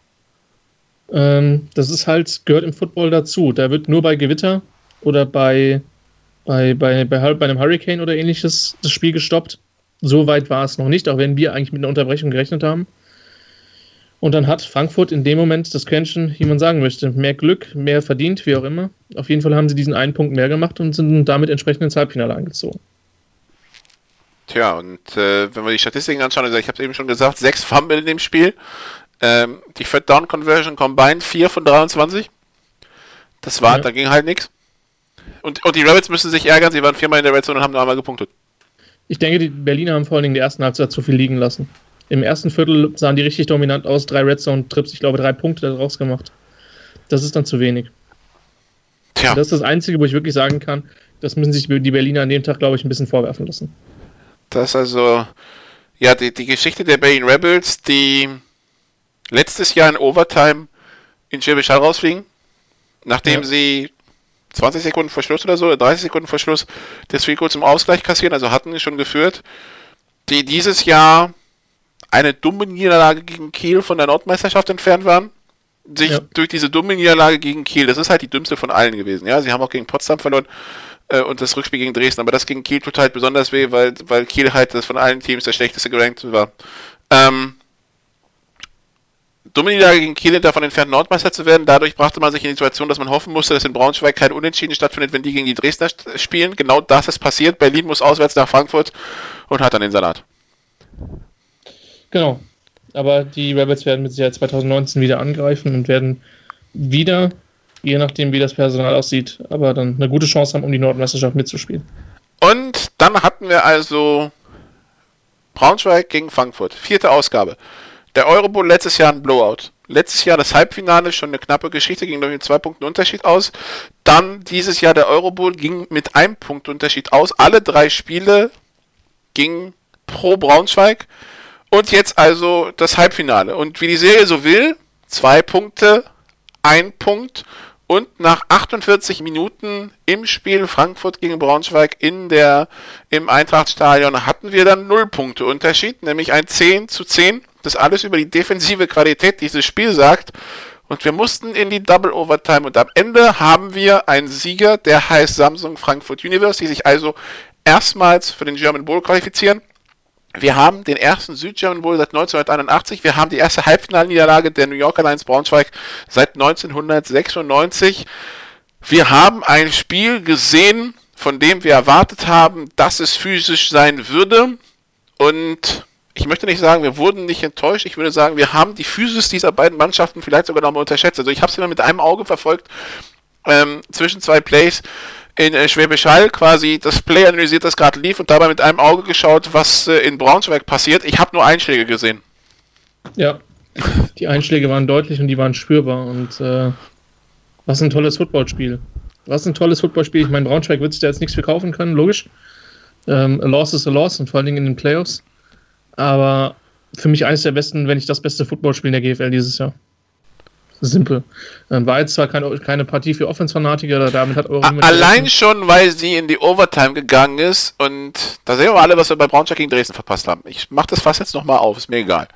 Ähm, das ist halt, gehört im Football dazu. Da wird nur bei Gewitter oder bei, bei, bei, bei, bei einem Hurricane oder ähnliches das Spiel gestoppt. So weit war es noch nicht, auch wenn wir eigentlich mit einer Unterbrechung gerechnet haben. Und dann hat Frankfurt in dem Moment das Quäntchen, wie man sagen möchte, mehr Glück, mehr verdient, wie auch immer. Auf jeden Fall haben sie diesen einen Punkt mehr gemacht und sind damit entsprechend ins Halbfinale eingezogen. Tja, und äh, wenn wir die Statistiken anschauen, also ich habe es eben schon gesagt, sechs Fumble in dem Spiel. Ähm, die Third Down Conversion combined vier von dreiundzwanzig. Das war, ja. Da ging halt nichts. Und, und die Rabbits müssen sich ärgern, sie waren viermal in der Red Zone und haben nur einmal gepunktet. Ich denke, die Berliner haben vor allen Dingen in der ersten Halbzeit zu viel liegen lassen. Im ersten Viertel sahen die richtig dominant aus, drei Red Zone Trips, ich glaube drei Punkte daraus gemacht. Das ist dann zu wenig. Tja. Das ist das Einzige, wo ich wirklich sagen kann, das müssen sich die Berliner an dem Tag, glaube ich, ein bisschen vorwerfen lassen. Das ist also, ja, die, die Geschichte der Berlin Rebels, die letztes Jahr in Overtime in Schwäbisch Hall rausfliegen, nachdem ja. sie zwanzig Sekunden vor Schluss oder so, oder dreißig Sekunden vor Schluss das Field Goal zum Ausgleich kassieren, also hatten schon geführt, die dieses Jahr eine dumme Niederlage gegen Kiel von der Nordmeisterschaft entfernt waren. Sich ja. durch diese dumme Niederlage gegen Kiel, das ist halt die dümmste von allen gewesen. Ja, sie haben auch gegen Potsdam verloren äh, und das Rückspiel gegen Dresden, aber das gegen Kiel tut halt besonders weh, weil, weil Kiel halt das von allen Teams der schlechteste gerankt war. Ähm, dumme Niederlage gegen Kiel, davon entfernt Nordmeister zu werden. Dadurch brachte man sich in die Situation, dass man hoffen musste, dass in Braunschweig kein Unentschieden stattfindet, wenn die gegen die Dresdner spielen. Genau das ist passiert. Berlin muss auswärts nach Frankfurt und hat dann den Salat. Genau, aber die Rebels werden mit Sicherheit zwanzig neunzehn wieder angreifen und werden wieder, je nachdem wie das Personal aussieht, aber dann eine gute Chance haben, um die Nordmeisterschaft mitzuspielen. Und dann hatten wir also Braunschweig gegen Frankfurt, vierte Ausgabe. Der Eurobowl letztes Jahr ein Blowout. Letztes Jahr das Halbfinale, schon eine knappe Geschichte, ging durch zwei Punkte Unterschied aus. Dann dieses Jahr der Eurobowl ging mit einem Punkt Unterschied aus. Alle drei Spiele gingen pro Braunschweig. Und jetzt also das Halbfinale. Und wie die Serie so will, zwei Punkte, ein Punkt. Und nach achtundvierzig Minuten im Spiel Frankfurt gegen Braunschweig in der, im Eintrachtstadion hatten wir dann null Punkte Unterschied, nämlich ein zehn zu zehn. Das alles über die defensive Qualität dieses Spiels sagt. Und wir mussten in die Double Overtime und am Ende haben wir einen Sieger, der heißt Samsung Frankfurt Universe, die sich also erstmals für den German Bowl qualifizieren. Wir haben den ersten Süd-German Bowl seit neunzehnhunderteinundachtzig. Wir haben die erste Halbfinalniederlage der New Yorker Lions Braunschweig seit neunzehnhundertsechsundneunzig. Wir haben ein Spiel gesehen, von dem wir erwartet haben, dass es physisch sein würde. Und ich möchte nicht sagen, wir wurden nicht enttäuscht. Ich würde sagen, wir haben die Physis dieser beiden Mannschaften vielleicht sogar noch mal unterschätzt. Also ich habe es immer mit einem Auge verfolgt, ähm, zwischen zwei Plays in äh, Schwäbisch Hall, quasi das Play analysiert, das gerade lief und dabei mit einem Auge geschaut, was äh, in Braunschweig passiert. Ich habe nur Einschläge gesehen. Ja, die Einschläge waren deutlich und die waren spürbar. Und äh, was ein tolles Footballspiel. Was ein tolles Footballspiel. Ich meine, Braunschweig wird sich da jetzt nichts für kaufen können, logisch. Ähm, a loss is a loss und vor allen Dingen in den Playoffs. Aber für mich eines der besten, wenn nicht das beste Footballspiel in der G F L dieses Jahr. Simpel. War jetzt zwar keine, keine Partie für Offense-Fanatiker, damit hat eure allein schon, weil sie in die Overtime gegangen ist und da sehen wir alle, was wir bei Braunschweig gegen Dresden verpasst haben. Ich mach das fast jetzt nochmal auf, ist mir egal.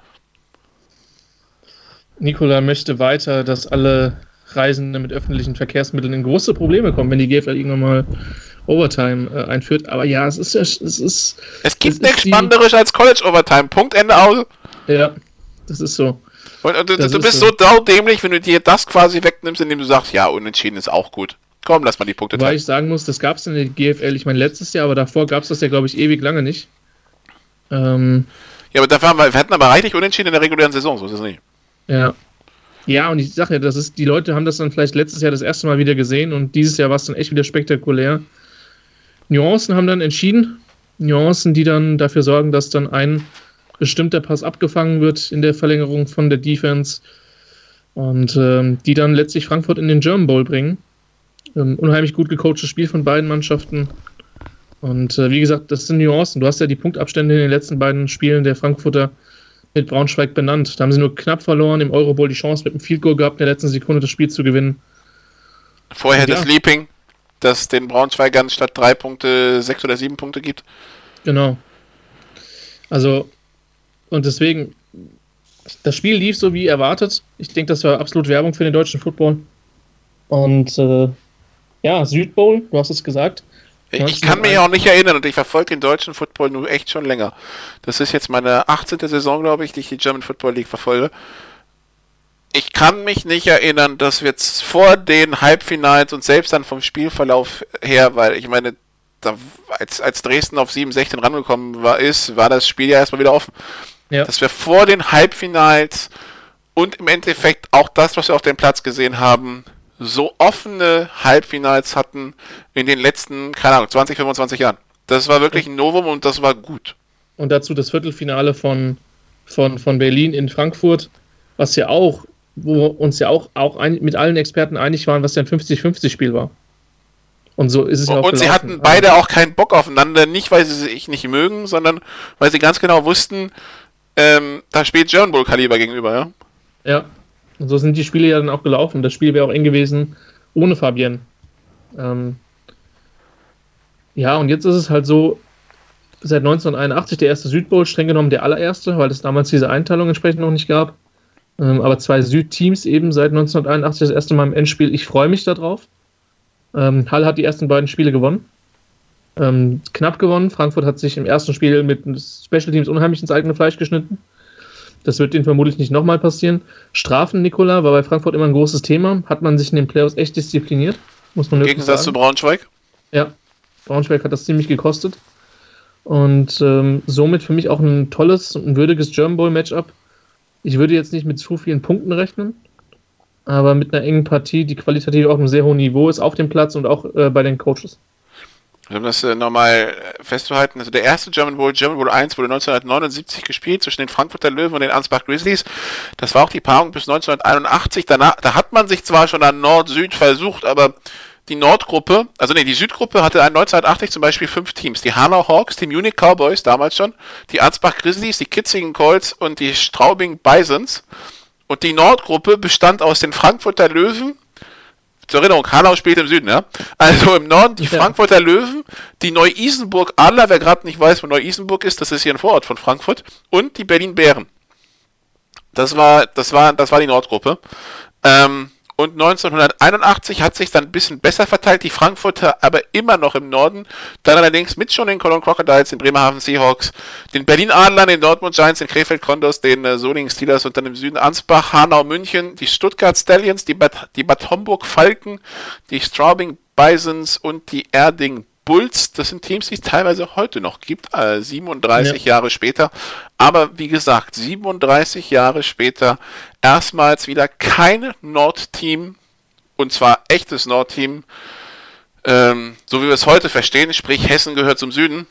Nikola möchte weiter, dass alle Reisende mit öffentlichen Verkehrsmitteln in große Probleme kommen, wenn die G F L irgendwann mal Overtime äh, einführt. Aber ja, es ist ja... Es, ist, es gibt nichts Spannenderes als College-Overtime. Punkt, Ende, Auge. Ja, das ist so. Und, und du, du bist so daudämlich, wenn du dir das quasi wegnimmst, indem du sagst, ja, unentschieden ist auch gut. Komm, lass mal die Punkte teilen. Weil ich sagen muss, das gab es in der G F L, ich meine letztes Jahr, aber davor gab es das ja, glaube ich, ewig lange nicht. Ähm, ja, aber dafür haben wir, wir hatten aber reichlich unentschieden in der regulären Saison, so ist es nicht. Ja. Ja, und ich sage ja, das ist, die Leute haben das dann vielleicht letztes Jahr das erste Mal wieder gesehen und dieses Jahr war es dann echt wieder spektakulär. Nuancen haben dann entschieden. Nuancen, die dann dafür sorgen, dass dann ein bestimmter Pass abgefangen wird in der Verlängerung von der Defense und ähm, die dann letztlich Frankfurt in den German Bowl bringen. Ähm, unheimlich gut gecoachtes Spiel von beiden Mannschaften und äh, wie gesagt, das sind Nuancen. Du hast ja die Punktabstände in den letzten beiden Spielen der Frankfurter mit Braunschweig benannt. Da haben sie nur knapp verloren, im Euro Bowl die Chance mit einem Field Goal gehabt, in der letzten Sekunde das Spiel zu gewinnen. Vorher ja. Das Leaping, das den Braunschweigern statt drei Punkte sechs oder sieben Punkte gibt. Genau. Also und deswegen, das Spiel lief so wie erwartet. Ich denke, das war absolut Werbung für den deutschen Football. Und äh, ja, Südbowl, du hast es gesagt. Ich kann mich auch nicht erinnern und ich verfolge den deutschen Football nur echt schon länger. Das ist jetzt meine achtzehnte Saison, glaube ich, die ich die German Football League verfolge. Ich kann mich nicht erinnern, dass wir jetzt vor den Halbfinals und selbst dann vom Spielverlauf her, weil ich meine, da, als, als Dresden auf sieben sechzehn rangekommen war, ist, war das Spiel ja erstmal wieder offen. Ja. Dass wir vor den Halbfinals und im Endeffekt auch das, was wir auf dem Platz gesehen haben, so offene Halbfinals hatten in den letzten, keine Ahnung, zwanzig, fünfundzwanzig Jahren. Das war wirklich ein Novum und das war gut. Und dazu das Viertelfinale von, von, von Berlin in Frankfurt, was ja auch, wo uns ja auch, auch ein, mit allen Experten einig waren, was ja ein fünfzig fünfzig Spiel war. Und so ist es ja auch Und gelaufen. Sie hatten beide auch keinen Bock aufeinander, nicht weil sie sich nicht mögen, sondern weil sie ganz genau wussten, ähm, da spielt German Bowl Kaliber gegenüber, ja? Ja, und so sind die Spiele ja dann auch gelaufen. Das Spiel wäre auch eng gewesen ohne Fabienne. Ähm, ja, und jetzt ist es halt so, seit neunzehnhunderteinundachtzig der erste Südbowl, streng genommen der allererste, weil es damals diese Einteilung entsprechend noch nicht gab. Ähm, aber zwei Südteams eben seit neunzehnhunderteinundachtzig das erste Mal im Endspiel. Ich freue mich darauf. Ähm, Hall hat die ersten beiden Spiele gewonnen. Ähm, knapp gewonnen. Frankfurt hat sich im ersten Spiel mit Special Teams unheimlich ins eigene Fleisch geschnitten. Das wird denen vermutlich nicht nochmal passieren. Strafen, Nikola, war bei Frankfurt immer ein großes Thema. Hat man sich in den Playoffs echt diszipliniert. Muss man Im Gegensatz zu Braunschweig? Ja, Braunschweig hat das ziemlich gekostet. Und ähm, somit für mich auch ein tolles und ein würdiges German Bowl Matchup. Ich würde jetzt nicht mit zu vielen Punkten rechnen, aber mit einer engen Partie, die qualitativ auf einem sehr hohen Niveau ist, auf dem Platz und auch äh, bei den Coaches. Um das äh, nochmal festzuhalten, also der erste German Bowl, German Bowl eins, wurde neunzehnhundertneunundsiebzig gespielt zwischen den Frankfurter Löwen und den Ansbach Grizzlies. Das war auch die Paarung bis neunzehnhunderteinundachtzig. Danach, da hat man sich zwar schon an Nord-Süd versucht, aber die Nordgruppe, also nee, die Südgruppe hatte neunzehnhundertachtzig zum Beispiel fünf Teams. Die Hanau Hawks, die Munich Cowboys damals schon, die Ansbach Grizzlies, die Kitzingen Colts und die Straubing Bisons. Und die Nordgruppe bestand aus den Frankfurter Löwen. Zur Erinnerung, Hanau spielt im Süden, ja. Also im Norden die Frankfurter Löwen, die Neu-Isenburg Adler, wer gerade nicht weiß, wo Neu-Isenburg ist, das ist hier ein Vorort von Frankfurt, und die Berlin Bären. Das war, das war, das war die Nordgruppe. Ähm, und neunzehnhunderteinundachtzig hat sich dann ein bisschen besser verteilt, die Frankfurter aber immer noch im Norden, dann allerdings mit schon den Cologne Crocodiles, den Bremerhaven Seahawks, den Berlin Adlern, den Dortmund Giants, den Krefeld Condors, den äh, Solingen Steelers und dann im Süden Ansbach, Hanau, München, die Stuttgart Stallions, die Bad, die Bad Homburg Falken, die Straubing Bisons und die Erding Bulls. Das sind Teams, die es teilweise heute noch gibt, äh, siebenunddreißig ja. Jahre später. Aber wie gesagt, siebenunddreißig Jahre später erstmals wieder kein Nordteam, und zwar echtes Nordteam, ähm, so wie wir es heute verstehen, sprich Hessen gehört zum Süden,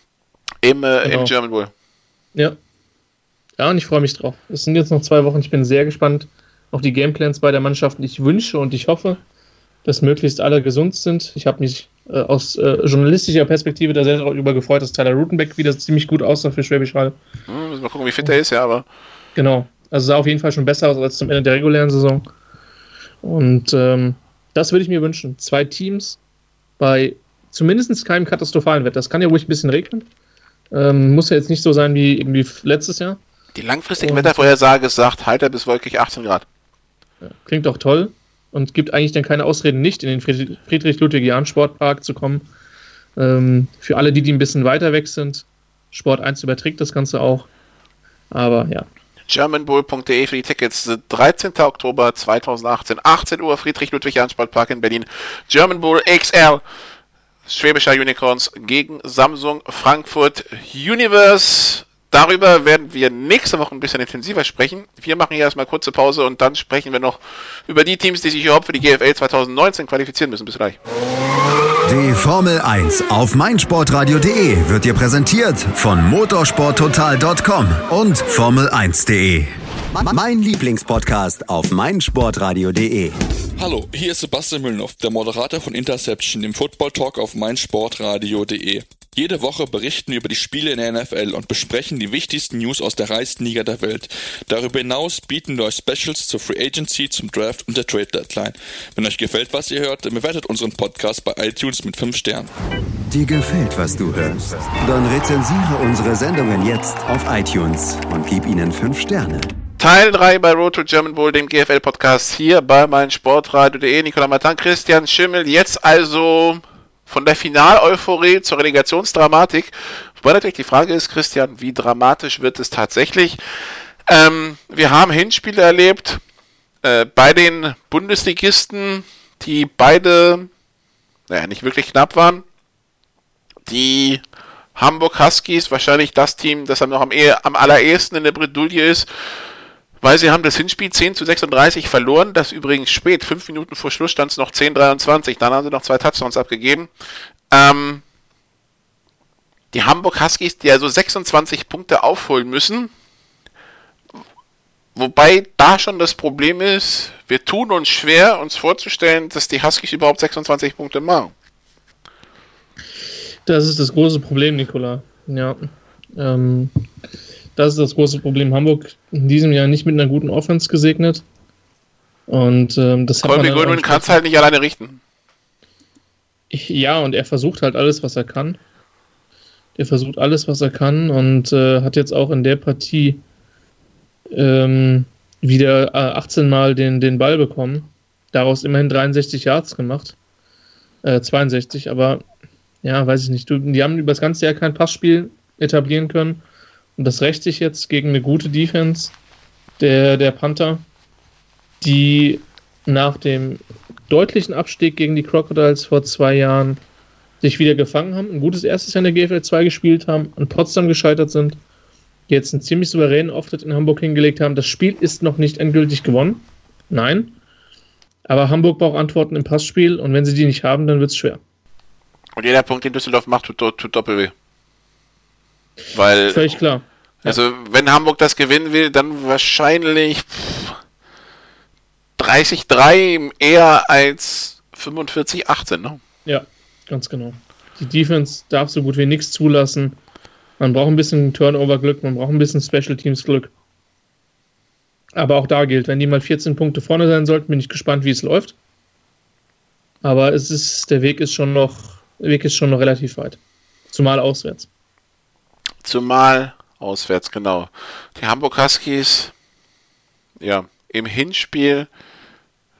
im, äh, genau. im German Bowl. Ja. Ja, und ich freue mich drauf. Es sind jetzt noch zwei Wochen, ich bin sehr gespannt auf die Gameplans bei der Mannschaft. Ich wünsche und ich hoffe, dass möglichst alle gesund sind. Ich habe mich äh, aus äh, journalistischer Perspektive da sehr darüber gefreut, dass Tyler Rutenbeck wieder ziemlich gut aussah für Schwäbisch Hall. Hm, müssen wir gucken, wie fit er ist, ja, aber... Genau, also sah auf jeden Fall schon besser aus als zum Ende der regulären Saison. Und ähm, das würde ich mir wünschen. Zwei Teams bei zumindest keinem katastrophalen Wetter. Das kann ja ruhig ein bisschen regnen. Ähm, muss ja jetzt nicht so sein wie irgendwie letztes Jahr. Die langfristige und, Wettervorhersage sagt, heiter bis wolkig achtzehn Grad. Ja, klingt doch toll. Und gibt eigentlich dann keine Ausreden, nicht in den Friedrich-Ludwig-Jahn-Sportpark zu kommen. Ähm, für alle, die, die ein bisschen weiter weg sind. Sport eins überträgt das Ganze auch. Aber ja. german bowl punkt de für die Tickets. dreizehnten Oktober zweitausendachtzehn, achtzehn Uhr, Friedrich-Ludwig-Jahn-Sportpark in Berlin. German Bowl X L. Schwäbischer Unicorns gegen Samsung Frankfurt Universe. Darüber werden wir nächste Woche ein bisschen intensiver sprechen. Wir machen hier erstmal kurze Pause und dann sprechen wir noch über die Teams, die sich überhaupt für die G F L zwanzig neunzehn qualifizieren müssen. Bis gleich. Die Formel eins auf meinsportradio punkt de wird dir präsentiert von motorsporttotal punkt com und formel eins punkt de. Mein Lieblingspodcast auf meinsportradio punkt de. Hallo, hier ist Sebastian Mühlenhoff, der Moderator von Interception, dem Football Talk auf meinsportradio punkt de. Jede Woche berichten wir über die Spiele in der N F L und besprechen die wichtigsten News aus der reichsten Liga der Welt. Darüber hinaus bieten wir euch Specials zur Free Agency, zum Draft und der Trade Deadline. Wenn euch gefällt, was ihr hört, bewertet unseren Podcast bei iTunes mit fünf Sternen. Dir gefällt, was du hörst? Dann rezensiere unsere Sendungen jetzt auf iTunes und gib ihnen fünf Sterne. Teil drei bei Road to German Bowl, dem G F L-Podcast hier bei meinsportradio punkt de. Nicolas Martin, Christian Schimmel, jetzt also... Von der Final-Euphorie zur Relegationsdramatik. Wobei natürlich die Frage ist, Christian, wie dramatisch wird es tatsächlich? Ähm, wir haben Hinspiele erlebt äh, bei den Bundesligisten, die beide naja, nicht wirklich knapp waren. Die Hamburg Huskies, wahrscheinlich das Team, das noch am, ehe, am allerersten in der Bredouille ist, weil sie haben das Hinspiel zehn zu sechsunddreißig verloren, das übrigens spät, fünf Minuten vor Schluss stand es noch zehn dreiundzwanzig, dann haben sie noch zwei Touchdowns abgegeben. Ähm, die Hamburg Huskies, die also sechsundzwanzig Punkte aufholen müssen, wobei da schon das Problem ist, wir tun uns schwer, uns vorzustellen, dass die Huskies überhaupt sechsundzwanzig Punkte machen. Das ist das große Problem, Nicola. Ja, ähm... Das ist das große Problem. Hamburg in diesem Jahr nicht mit einer guten Offense gesegnet. Und ähm, das hat Colby Goodwin kann es halt nicht alleine richten. Ich, ja, und er versucht halt alles, was er kann. Er versucht alles, was er kann und äh, hat jetzt auch in der Partie ähm, wieder äh, achtzehn Mal den, den Ball bekommen. Daraus immerhin dreiundsechzig Yards gemacht. Äh, zweiundsechzig, aber ja, weiß ich nicht. Die haben über das ganze Jahr kein Passspiel etablieren können. Und das rächt sich jetzt gegen eine gute Defense der, der Panther, die nach dem deutlichen Abstieg gegen die Crocodiles vor zwei Jahren sich wieder gefangen haben, ein gutes erstes Jahr in der G F L zwei gespielt haben und Potsdam gescheitert sind, jetzt einen ziemlich souveränen Auftritt in Hamburg hingelegt haben. Das Spiel ist noch nicht endgültig gewonnen, nein, aber Hamburg braucht Antworten im Passspiel und wenn sie die nicht haben, dann wird es schwer. Und jeder Punkt, den Düsseldorf macht, tut, tut Doppelweh. Weil, völlig klar. Also, ja. Wenn Hamburg das gewinnen will, dann wahrscheinlich pff, dreißig drei eher als fünfundvierzig achtzehn, ne? Ja, ganz genau. Die Defense darf so gut wie nichts zulassen. Man braucht ein bisschen Turnover-Glück, man braucht ein bisschen Special-Teams-Glück. Aber auch da gilt, wenn die mal vierzehn Punkte vorne sein sollten, bin ich gespannt, wie es läuft. Aber es ist, der Weg ist schon noch, der Weg ist schon noch relativ weit. Zumal auswärts. Zumal auswärts, genau. Die Hamburg Huskies, ja, im Hinspiel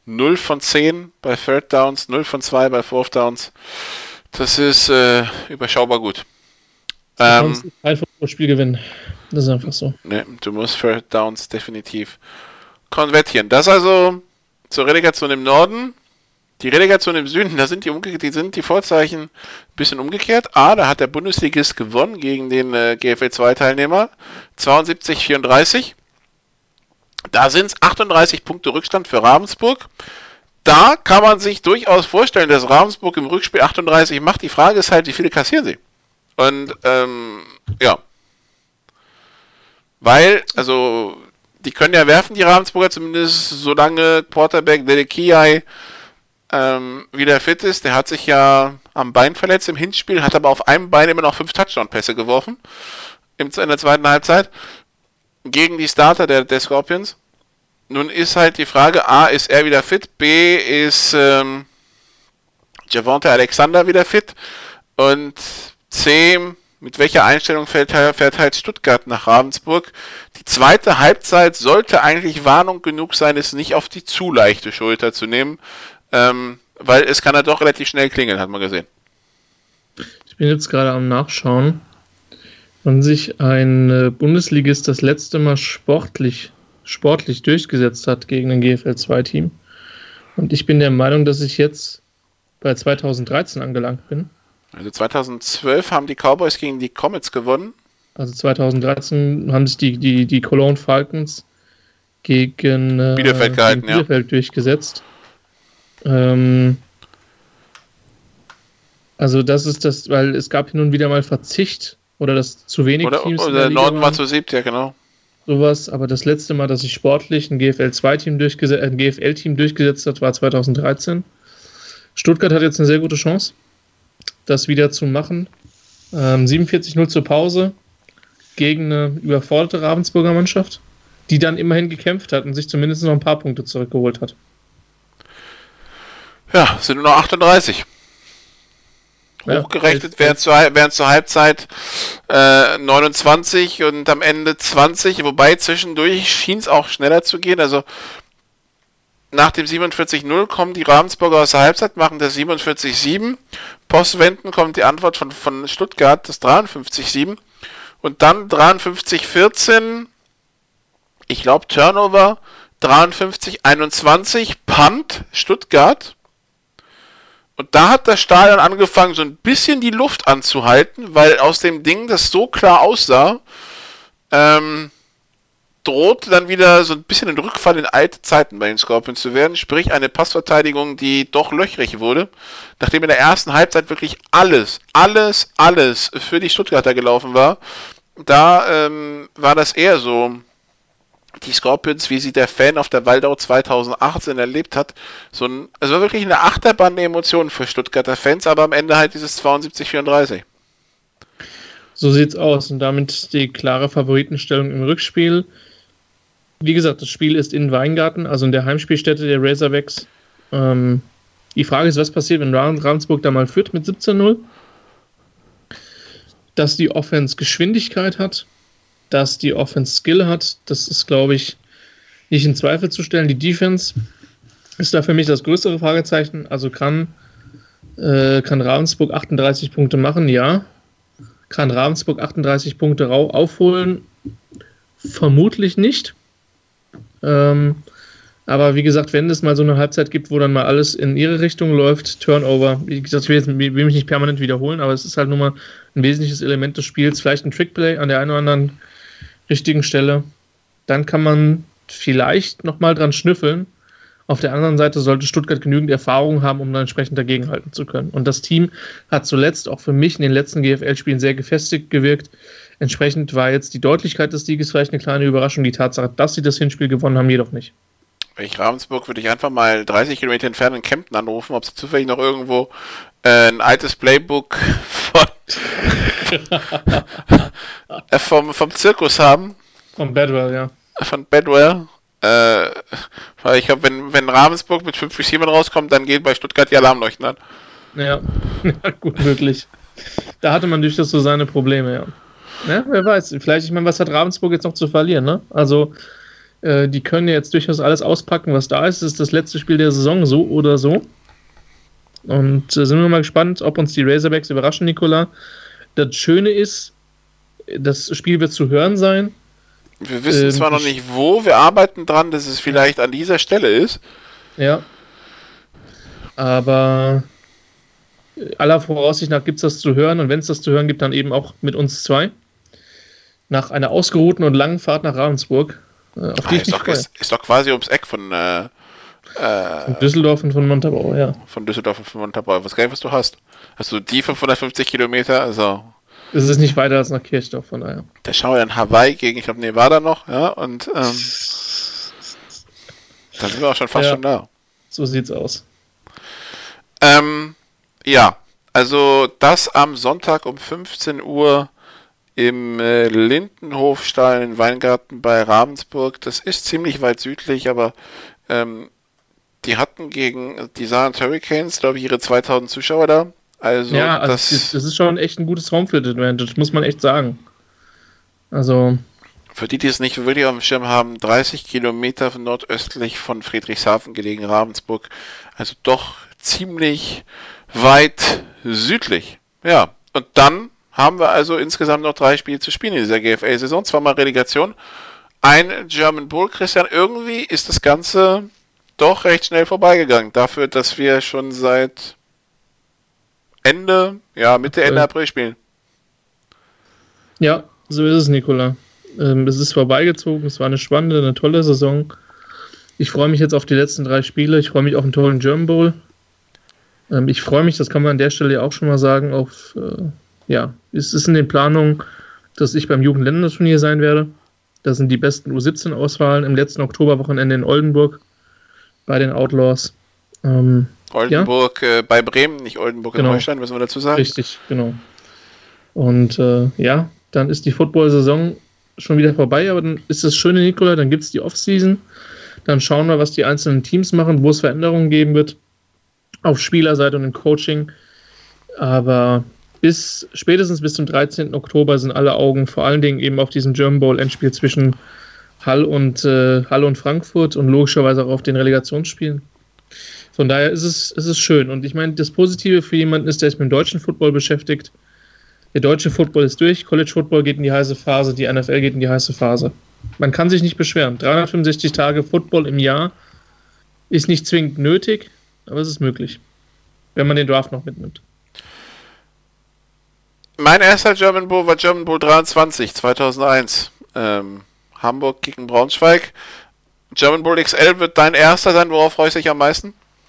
null von zehn bei Third Downs, null von zwei bei Fourth Downs. Das ist äh, überschaubar gut. Du kannst ähm, kein Footballspiel gewinnen. Das ist einfach so. Ne, du musst Third Downs definitiv konvertieren. Das also zur Relegation im Norden. Die Relegation im Süden, da sind die, umge- die, sind die Vorzeichen ein bisschen umgekehrt. A, da hat der Bundesligist gewonnen gegen den äh, G F L zwei Teilnehmer. zweiundsiebzig vierunddreißig. Da sind es achtunddreißig Punkte Rückstand für Ravensburg. Da kann man sich durchaus vorstellen, dass Ravensburg im Rückspiel achtunddreißig macht. Die Frage ist halt, wie viele kassieren sie? Und, ähm, ja. Weil, also, die können ja werfen, die Ravensburger, zumindest solange Quarterback Dedekiai ähm, wieder fit ist. Der hat sich ja am Bein verletzt im Hinspiel, hat aber auf einem Bein immer noch fünf Touchdown-Pässe geworfen in der zweiten Halbzeit gegen die Starter der, der Scorpions. Nun ist halt die Frage, A, ist er wieder fit? B, ist ähm, Javonte Alexander wieder fit? Und C, mit welcher Einstellung fährt, fährt halt Stuttgart nach Ravensburg? Die zweite Halbzeit sollte eigentlich Warnung genug sein, es nicht auf die zu leichte Schulter zu nehmen, ähm, weil es kann ja doch relativ schnell klingeln, hat man gesehen. Ich bin jetzt gerade am Nachschauen, wann sich ein Bundesligist das letzte Mal sportlich, sportlich durchgesetzt hat gegen ein G F L zwei Team. Und ich bin der Meinung, dass ich jetzt bei zweitausenddreizehn angelangt bin. Also zweitausendzwölf haben die Cowboys gegen die Comets gewonnen. Also zweitausenddreizehn haben sich die, die, die Cologne Falcons gegen äh, Bielefeld, gehalten, gegen Bielefeld ja. durchgesetzt. Ähm, also das ist das, weil es gab hin und wieder mal Verzicht oder das zu wenig oder, Teams. Oder der Norden war zu siebt, ja genau. Sowas, aber das letzte Mal, dass sich sportlich ein G F L zwei Team durchgesetzt, ein G F L-Team durchgesetzt hat, war zweitausenddreizehn. Stuttgart hat jetzt eine sehr gute Chance, das wieder zu machen. Ähm, siebenundvierzig null zur Pause gegen eine überforderte Ravensburger Mannschaft, die dann immerhin gekämpft hat und sich zumindest noch ein paar Punkte zurückgeholt hat. Ja, sind nur noch achtunddreißig. Ja, hochgerechnet wären zur, wären zur Halbzeit äh, neunundzwanzig und am Ende zwanzig, wobei zwischendurch schien es auch schneller zu gehen. Also nach dem siebenundvierzig null kommen die Ravensburger aus der Halbzeit, machen das siebenundvierzig sieben. Postwenden kommt die Antwort von, von Stuttgart, das dreiundfünfzig sieben. Und dann dreiundfünfzig vierzehn, ich glaube Turnover, dreiundfünfzig einundzwanzig, Punt, Stuttgart. Und da hat das Stadion angefangen, so ein bisschen die Luft anzuhalten, weil aus dem Ding, das so klar aussah, ähm, drohte dann wieder so ein bisschen ein Rückfall in alte Zeiten bei den Scorpions zu werden, sprich eine Passverteidigung, die doch löchrig wurde, nachdem in der ersten Halbzeit wirklich alles, alles, alles für die Stuttgarter gelaufen war. Da ähm, war das eher so, die Scorpions, wie sie der Fan auf der Waldau zweitausendachtzehn erlebt hat, so ein, es war wirklich eine Achterbahn der Emotionen für Stuttgarter Fans, aber am Ende halt dieses zweiundsiebzig vierunddreißig. So sieht's aus und damit die klare Favoritenstellung im Rückspiel. Wie gesagt, das Spiel ist in Weingarten, also in der Heimspielstätte der Razorbacks. Ähm, die Frage ist, was passiert, wenn Ravensburg da mal führt mit siebzehn null? Dass die Offense Geschwindigkeit hat, dass die Offense Skill hat, das ist, glaube ich, nicht in Zweifel zu stellen. Die Defense ist da für mich das größere Fragezeichen. Also kann, äh, kann Ravensburg achtunddreißig Punkte machen? Ja. Kann Ravensburg achtunddreißig Punkte rau- aufholen? Vermutlich nicht. Ähm, aber wie gesagt, wenn es mal so eine Halbzeit gibt, wo dann mal alles in ihre Richtung läuft, Turnover, wie gesagt, ich will, jetzt, will mich nicht permanent wiederholen, aber es ist halt nun mal ein wesentliches Element des Spiels, vielleicht ein Trickplay an der einen oder anderen richtigen Stelle, dann kann man vielleicht nochmal dran schnüffeln. Auf der anderen Seite sollte Stuttgart genügend Erfahrung haben, um dann entsprechend dagegenhalten zu können. Und das Team hat zuletzt auch für mich in den letzten G F L-Spielen sehr gefestigt gewirkt. Entsprechend war jetzt die Deutlichkeit des Sieges vielleicht eine kleine Überraschung. Die Tatsache, dass sie das Hinspiel gewonnen haben, jedoch nicht. Wenn ich Ravensburg würde ich einfach mal dreißig Kilometer entfernt in Kempten anrufen, ob sie zufällig noch irgendwo äh, ein altes Playbook von, äh, vom, vom Zirkus haben. Von Bedwell, ja. Von Bedwell. Äh, weil ich glaube, wenn, wenn Ravensburg mit fünf Receivern rauskommt, dann geht bei Stuttgart die Alarmleuchten an. Ja, ja, gut möglich. Da hatte man durchaus so seine Probleme, ja. Ja, wer weiß. Vielleicht, ich meine, was hat Ravensburg jetzt noch zu verlieren, ne? Also, Äh, die können jetzt durchaus alles auspacken, was da ist. Es ist das letzte Spiel der Saison, so oder so. Und äh, sind wir mal gespannt, ob uns die Razorbacks überraschen, Nikola. Das Schöne ist, das Spiel wird zu hören sein. Wir wissen ähm, zwar noch nicht wo, wir arbeiten dran, dass es vielleicht an dieser Stelle ist. Ja. Aber aller Voraussicht nach gibt es das zu hören, und wenn es das zu hören gibt, dann eben auch mit uns zwei. Nach einer ausgeruhten und langen Fahrt nach Ravensburg. Äh, auf die ah, ist, doch, ist, ist doch quasi ums Eck von, äh, äh, von Düsseldorf und von Montabaur, ja. Von Düsseldorf und von Montabaur. Was geil, was du hast. Hast du die fünfhundertfünfzig Kilometer? Also. Es ist nicht weiter als nach Kirchdorf, von daher. Da schauen wir in Hawaii gegen, ich glaube, Nevada noch, ja, und ähm, dann sind wir auch schon fast ja, schon da. So sieht's aus. Ähm, ja, also das am Sonntag um fünfzehn Uhr im äh, Lindenhofstall in Weingarten bei Ravensburg. Das ist ziemlich weit südlich, aber ähm, die hatten gegen die Saarland Hurricanes, glaube ich, ihre zweitausend Zuschauer da. Also, ja, also das, das, das ist schon echt ein gutes Homefield-Advantage, muss man echt sagen. Also. Für die, die es nicht wirklich auf dem Schirm haben, dreißig Kilometer von nordöstlich von Friedrichshafen gelegen, Ravensburg. Also doch ziemlich weit südlich. Ja, und dann haben wir also insgesamt noch drei Spiele zu spielen in dieser G F L-Saison. Zweimal Relegation, ein German Bowl. Christian, irgendwie ist das Ganze doch recht schnell vorbeigegangen. Dafür, dass wir schon seit Ende, ja, Mitte, Ende April spielen. Ja, so ist es, Nikola. Ähm, es ist vorbeigezogen, es war eine spannende, eine tolle Saison. Ich freue mich jetzt auf die letzten drei Spiele, ich freue mich auf einen tollen German Bowl. Ähm, ich freue mich, das kann man an der Stelle auch schon mal sagen, auf, äh, ja, es ist in den Planungen, dass ich beim Jugendländerturnier sein werde. Das sind die besten U siebzehn Auswahlen im letzten Oktoberwochenende in Oldenburg bei den Outlaws. Ähm, Oldenburg ja. äh, bei Bremen, nicht Oldenburg genau. in Holstein, müssen wir dazu sagen. Richtig, genau. Und äh, ja, dann ist die Football-Saison schon wieder vorbei, aber dann ist das Schöne, Nikola, dann gibt es die Offseason, dann schauen wir, was die einzelnen Teams machen, wo es Veränderungen geben wird, auf Spielerseite und im Coaching, aber bis spätestens bis zum dreizehnten Oktober sind alle Augen vor allen Dingen eben auf diesem German Bowl Endspiel zwischen Hall und, äh, Hall und Frankfurt und logischerweise auch auf den Relegationsspielen. Von daher ist es, ist es schön. Und ich meine, das Positive für jemanden ist, der sich mit dem deutschen Football beschäftigt. Der deutsche Football ist durch, College Football geht in die heiße Phase, die N F L geht in die heiße Phase. Man kann sich nicht beschweren. dreihundertfünfundsechzig Tage Football im Jahr ist nicht zwingend nötig, aber es ist möglich, wenn man den Draft noch mitnimmt. Mein erster German Bowl war German Bowl dreiundzwanzig, zweitausendeins. Ähm, Hamburg gegen Braunschweig. German Bowl X L wird dein erster sein, worauf freust du dich am meisten?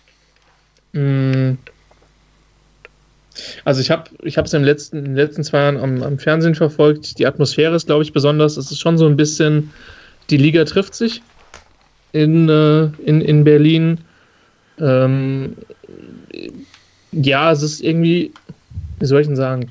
Also ich habe ich habe es in, in den letzten zwei Jahren am, am Fernsehen verfolgt. Die Atmosphäre ist, glaube ich, besonders. Es ist schon so ein bisschen, die Liga trifft sich in, äh, in, in Berlin. Ähm, ja, es ist irgendwie, wie soll ich denn sagen,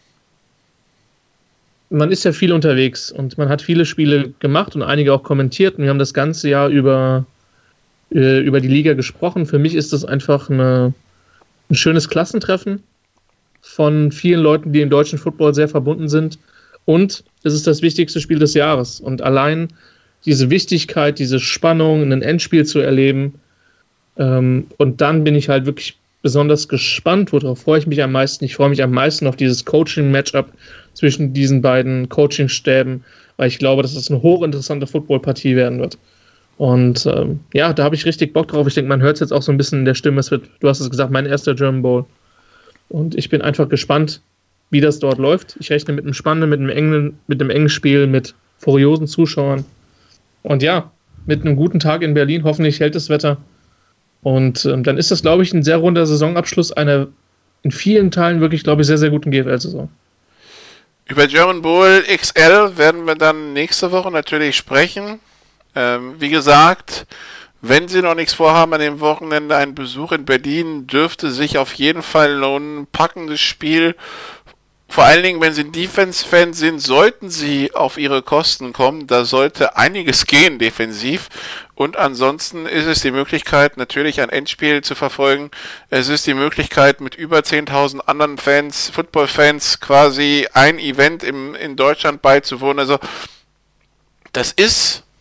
man ist ja viel unterwegs und man hat viele Spiele gemacht und einige auch kommentiert und wir haben das ganze Jahr über, äh, über die Liga gesprochen. Für mich ist das einfach eine, ein schönes Klassentreffen von vielen Leuten, die im deutschen Football sehr verbunden sind, und es ist das wichtigste Spiel des Jahres, und allein diese Wichtigkeit, diese Spannung, ein Endspiel zu erleben, ähm, und dann bin ich halt wirklich besonders gespannt, worauf freue ich mich am meisten. Ich freue mich am meisten auf dieses Coaching-Matchup zwischen diesen beiden Coaching-Stäben, weil ich glaube, dass es eine hochinteressante Footballpartie werden wird. Und ähm, ja, da habe ich richtig Bock drauf. Ich denke, man hört es jetzt auch so ein bisschen in der Stimme. Es wird, du hast es gesagt, mein erster German Bowl. Und ich bin einfach gespannt, wie das dort läuft. Ich rechne mit einem spannenden, mit einem engen, mit einem engen Spiel, mit furiosen Zuschauern. Und ja, mit einem guten Tag in Berlin. Hoffentlich hält das Wetter. Und ähm, dann ist das, glaube ich, ein sehr runder Saisonabschluss einer in vielen Teilen wirklich, glaube ich, sehr, sehr guten G F L-Saison. Über German Bowl X L werden wir dann nächste Woche natürlich sprechen. Ähm, wie gesagt, wenn Sie noch nichts vorhaben an dem Wochenende, ein Besuch in Berlin dürfte sich auf jeden Fall lohnen. Packendes Spiel. Vor allen Dingen, wenn Sie ein Defense-Fan sind, sollten Sie auf Ihre Kosten kommen. Da sollte einiges gehen defensiv. Und ansonsten ist es die Möglichkeit, natürlich ein Endspiel zu verfolgen. Es ist die Möglichkeit, mit über zehntausend anderen Fans, Football-Fans, quasi ein Event im, in Deutschland beizuwohnen. Also das ist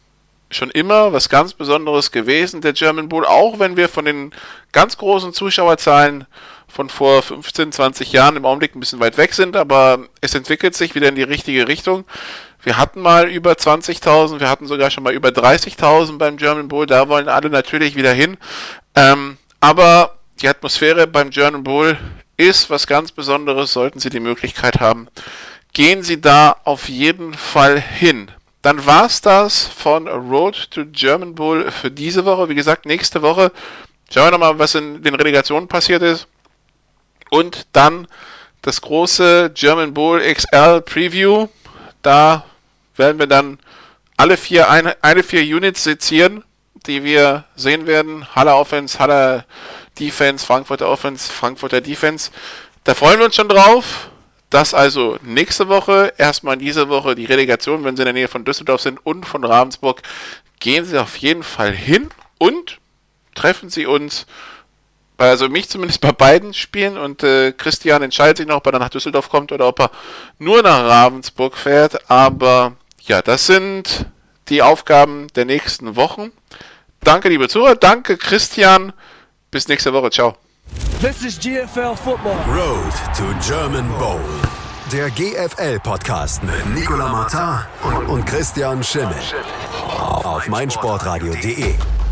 schon immer was ganz Besonderes gewesen, der German Bowl, auch wenn wir von den ganz großen Zuschauerzahlen von vor fünfzehn, zwanzig Jahren im Augenblick ein bisschen weit weg sind, aber es entwickelt sich wieder in die richtige Richtung. Wir hatten mal über zwanzigtausend, wir hatten sogar schon mal über dreißigtausend beim German Bowl, da wollen alle natürlich wieder hin. Ähm, aber die Atmosphäre beim German Bowl ist was ganz Besonderes, sollten Sie die Möglichkeit haben. Gehen Sie da auf jeden Fall hin. Dann war's das von Road to German Bowl für diese Woche. Wie gesagt, nächste Woche schauen wir nochmal, was in den Relegationen passiert ist. Und dann das große German Bowl X L Preview. Da werden wir dann alle vier, eine, eine vier Units sezieren, die wir sehen werden. Halle Offense, Halle Defense, Frankfurter Offense, Frankfurter Defense. Da freuen wir uns schon drauf. Das also nächste Woche. Erstmal in dieser Woche die Relegation, wenn Sie in der Nähe von Düsseldorf sind und von Ravensburg. Gehen Sie auf jeden Fall hin und treffen Sie uns, also mich zumindest bei beiden Spielen. Und äh, Christian entscheidet sich noch, ob er dann nach Düsseldorf kommt oder ob er nur nach Ravensburg fährt. Aber ja, das sind die Aufgaben der nächsten Wochen. Danke, liebe Zuhörer. Danke, Christian. Bis nächste Woche. Ciao. This is G F L Football. Road to German Bowl. Der G F L-Podcast mit Nicolas Martin und, und Christian Schimmel. Auf meinsportradio punkt de.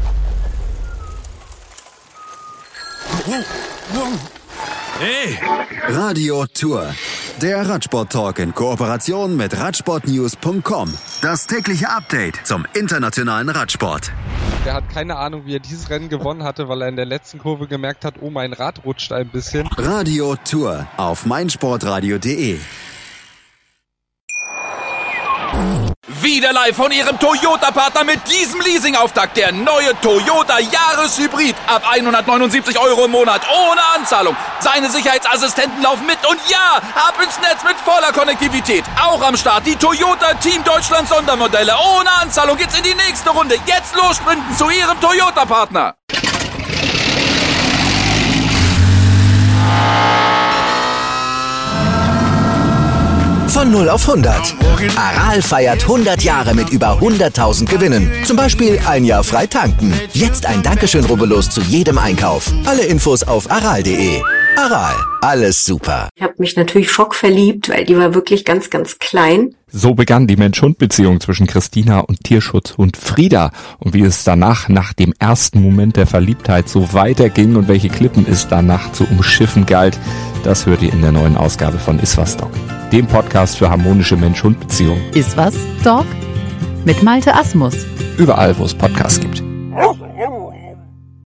Hey! Radio Tour. Der Radsport-Talk in Kooperation mit radsportnews punkt com. Das tägliche Update zum internationalen Radsport. Er hat keine Ahnung, wie er dieses Rennen gewonnen hatte, weil er in der letzten Kurve gemerkt hat, oh, mein Rad rutscht ein bisschen. Radio Tour auf meinsportradio punkt de. Wieder live von Ihrem Toyota-Partner mit diesem Leasing-Auftakt. Der neue Toyota Jahreshybrid. Ab hundertneunundsiebzig Euro im Monat. Ohne Anzahlung. Seine Sicherheitsassistenten laufen mit. Und ja, ab ins Netz mit voller Konnektivität. Auch am Start die Toyota Team Deutschland Sondermodelle. Ohne Anzahlung geht's in die nächste Runde. Jetzt los sprinten zu Ihrem Toyota-Partner. Von null auf hundert. Aral feiert hundert Jahre mit über hunderttausend Gewinnen. Zum Beispiel ein Jahr frei tanken. Jetzt ein Dankeschön, rubbellos zu jedem Einkauf. Alle Infos auf aral punkt de. Aral, alles super. Ich habe mich natürlich schockverliebt, weil die war wirklich ganz, ganz klein. So begann die Mensch-Hund-Beziehung zwischen Christina und Tierschutzhund Frieda. Und wie es danach, nach dem ersten Moment der Verliebtheit, so weiterging und welche Klippen es danach zu umschiffen galt, das hört ihr in der neuen Ausgabe von Iswas Dog, dem Podcast für harmonische Mensch-Hund-Beziehungen. Iswas Dog? Mit Malte Asmus. Überall, wo es Podcasts gibt.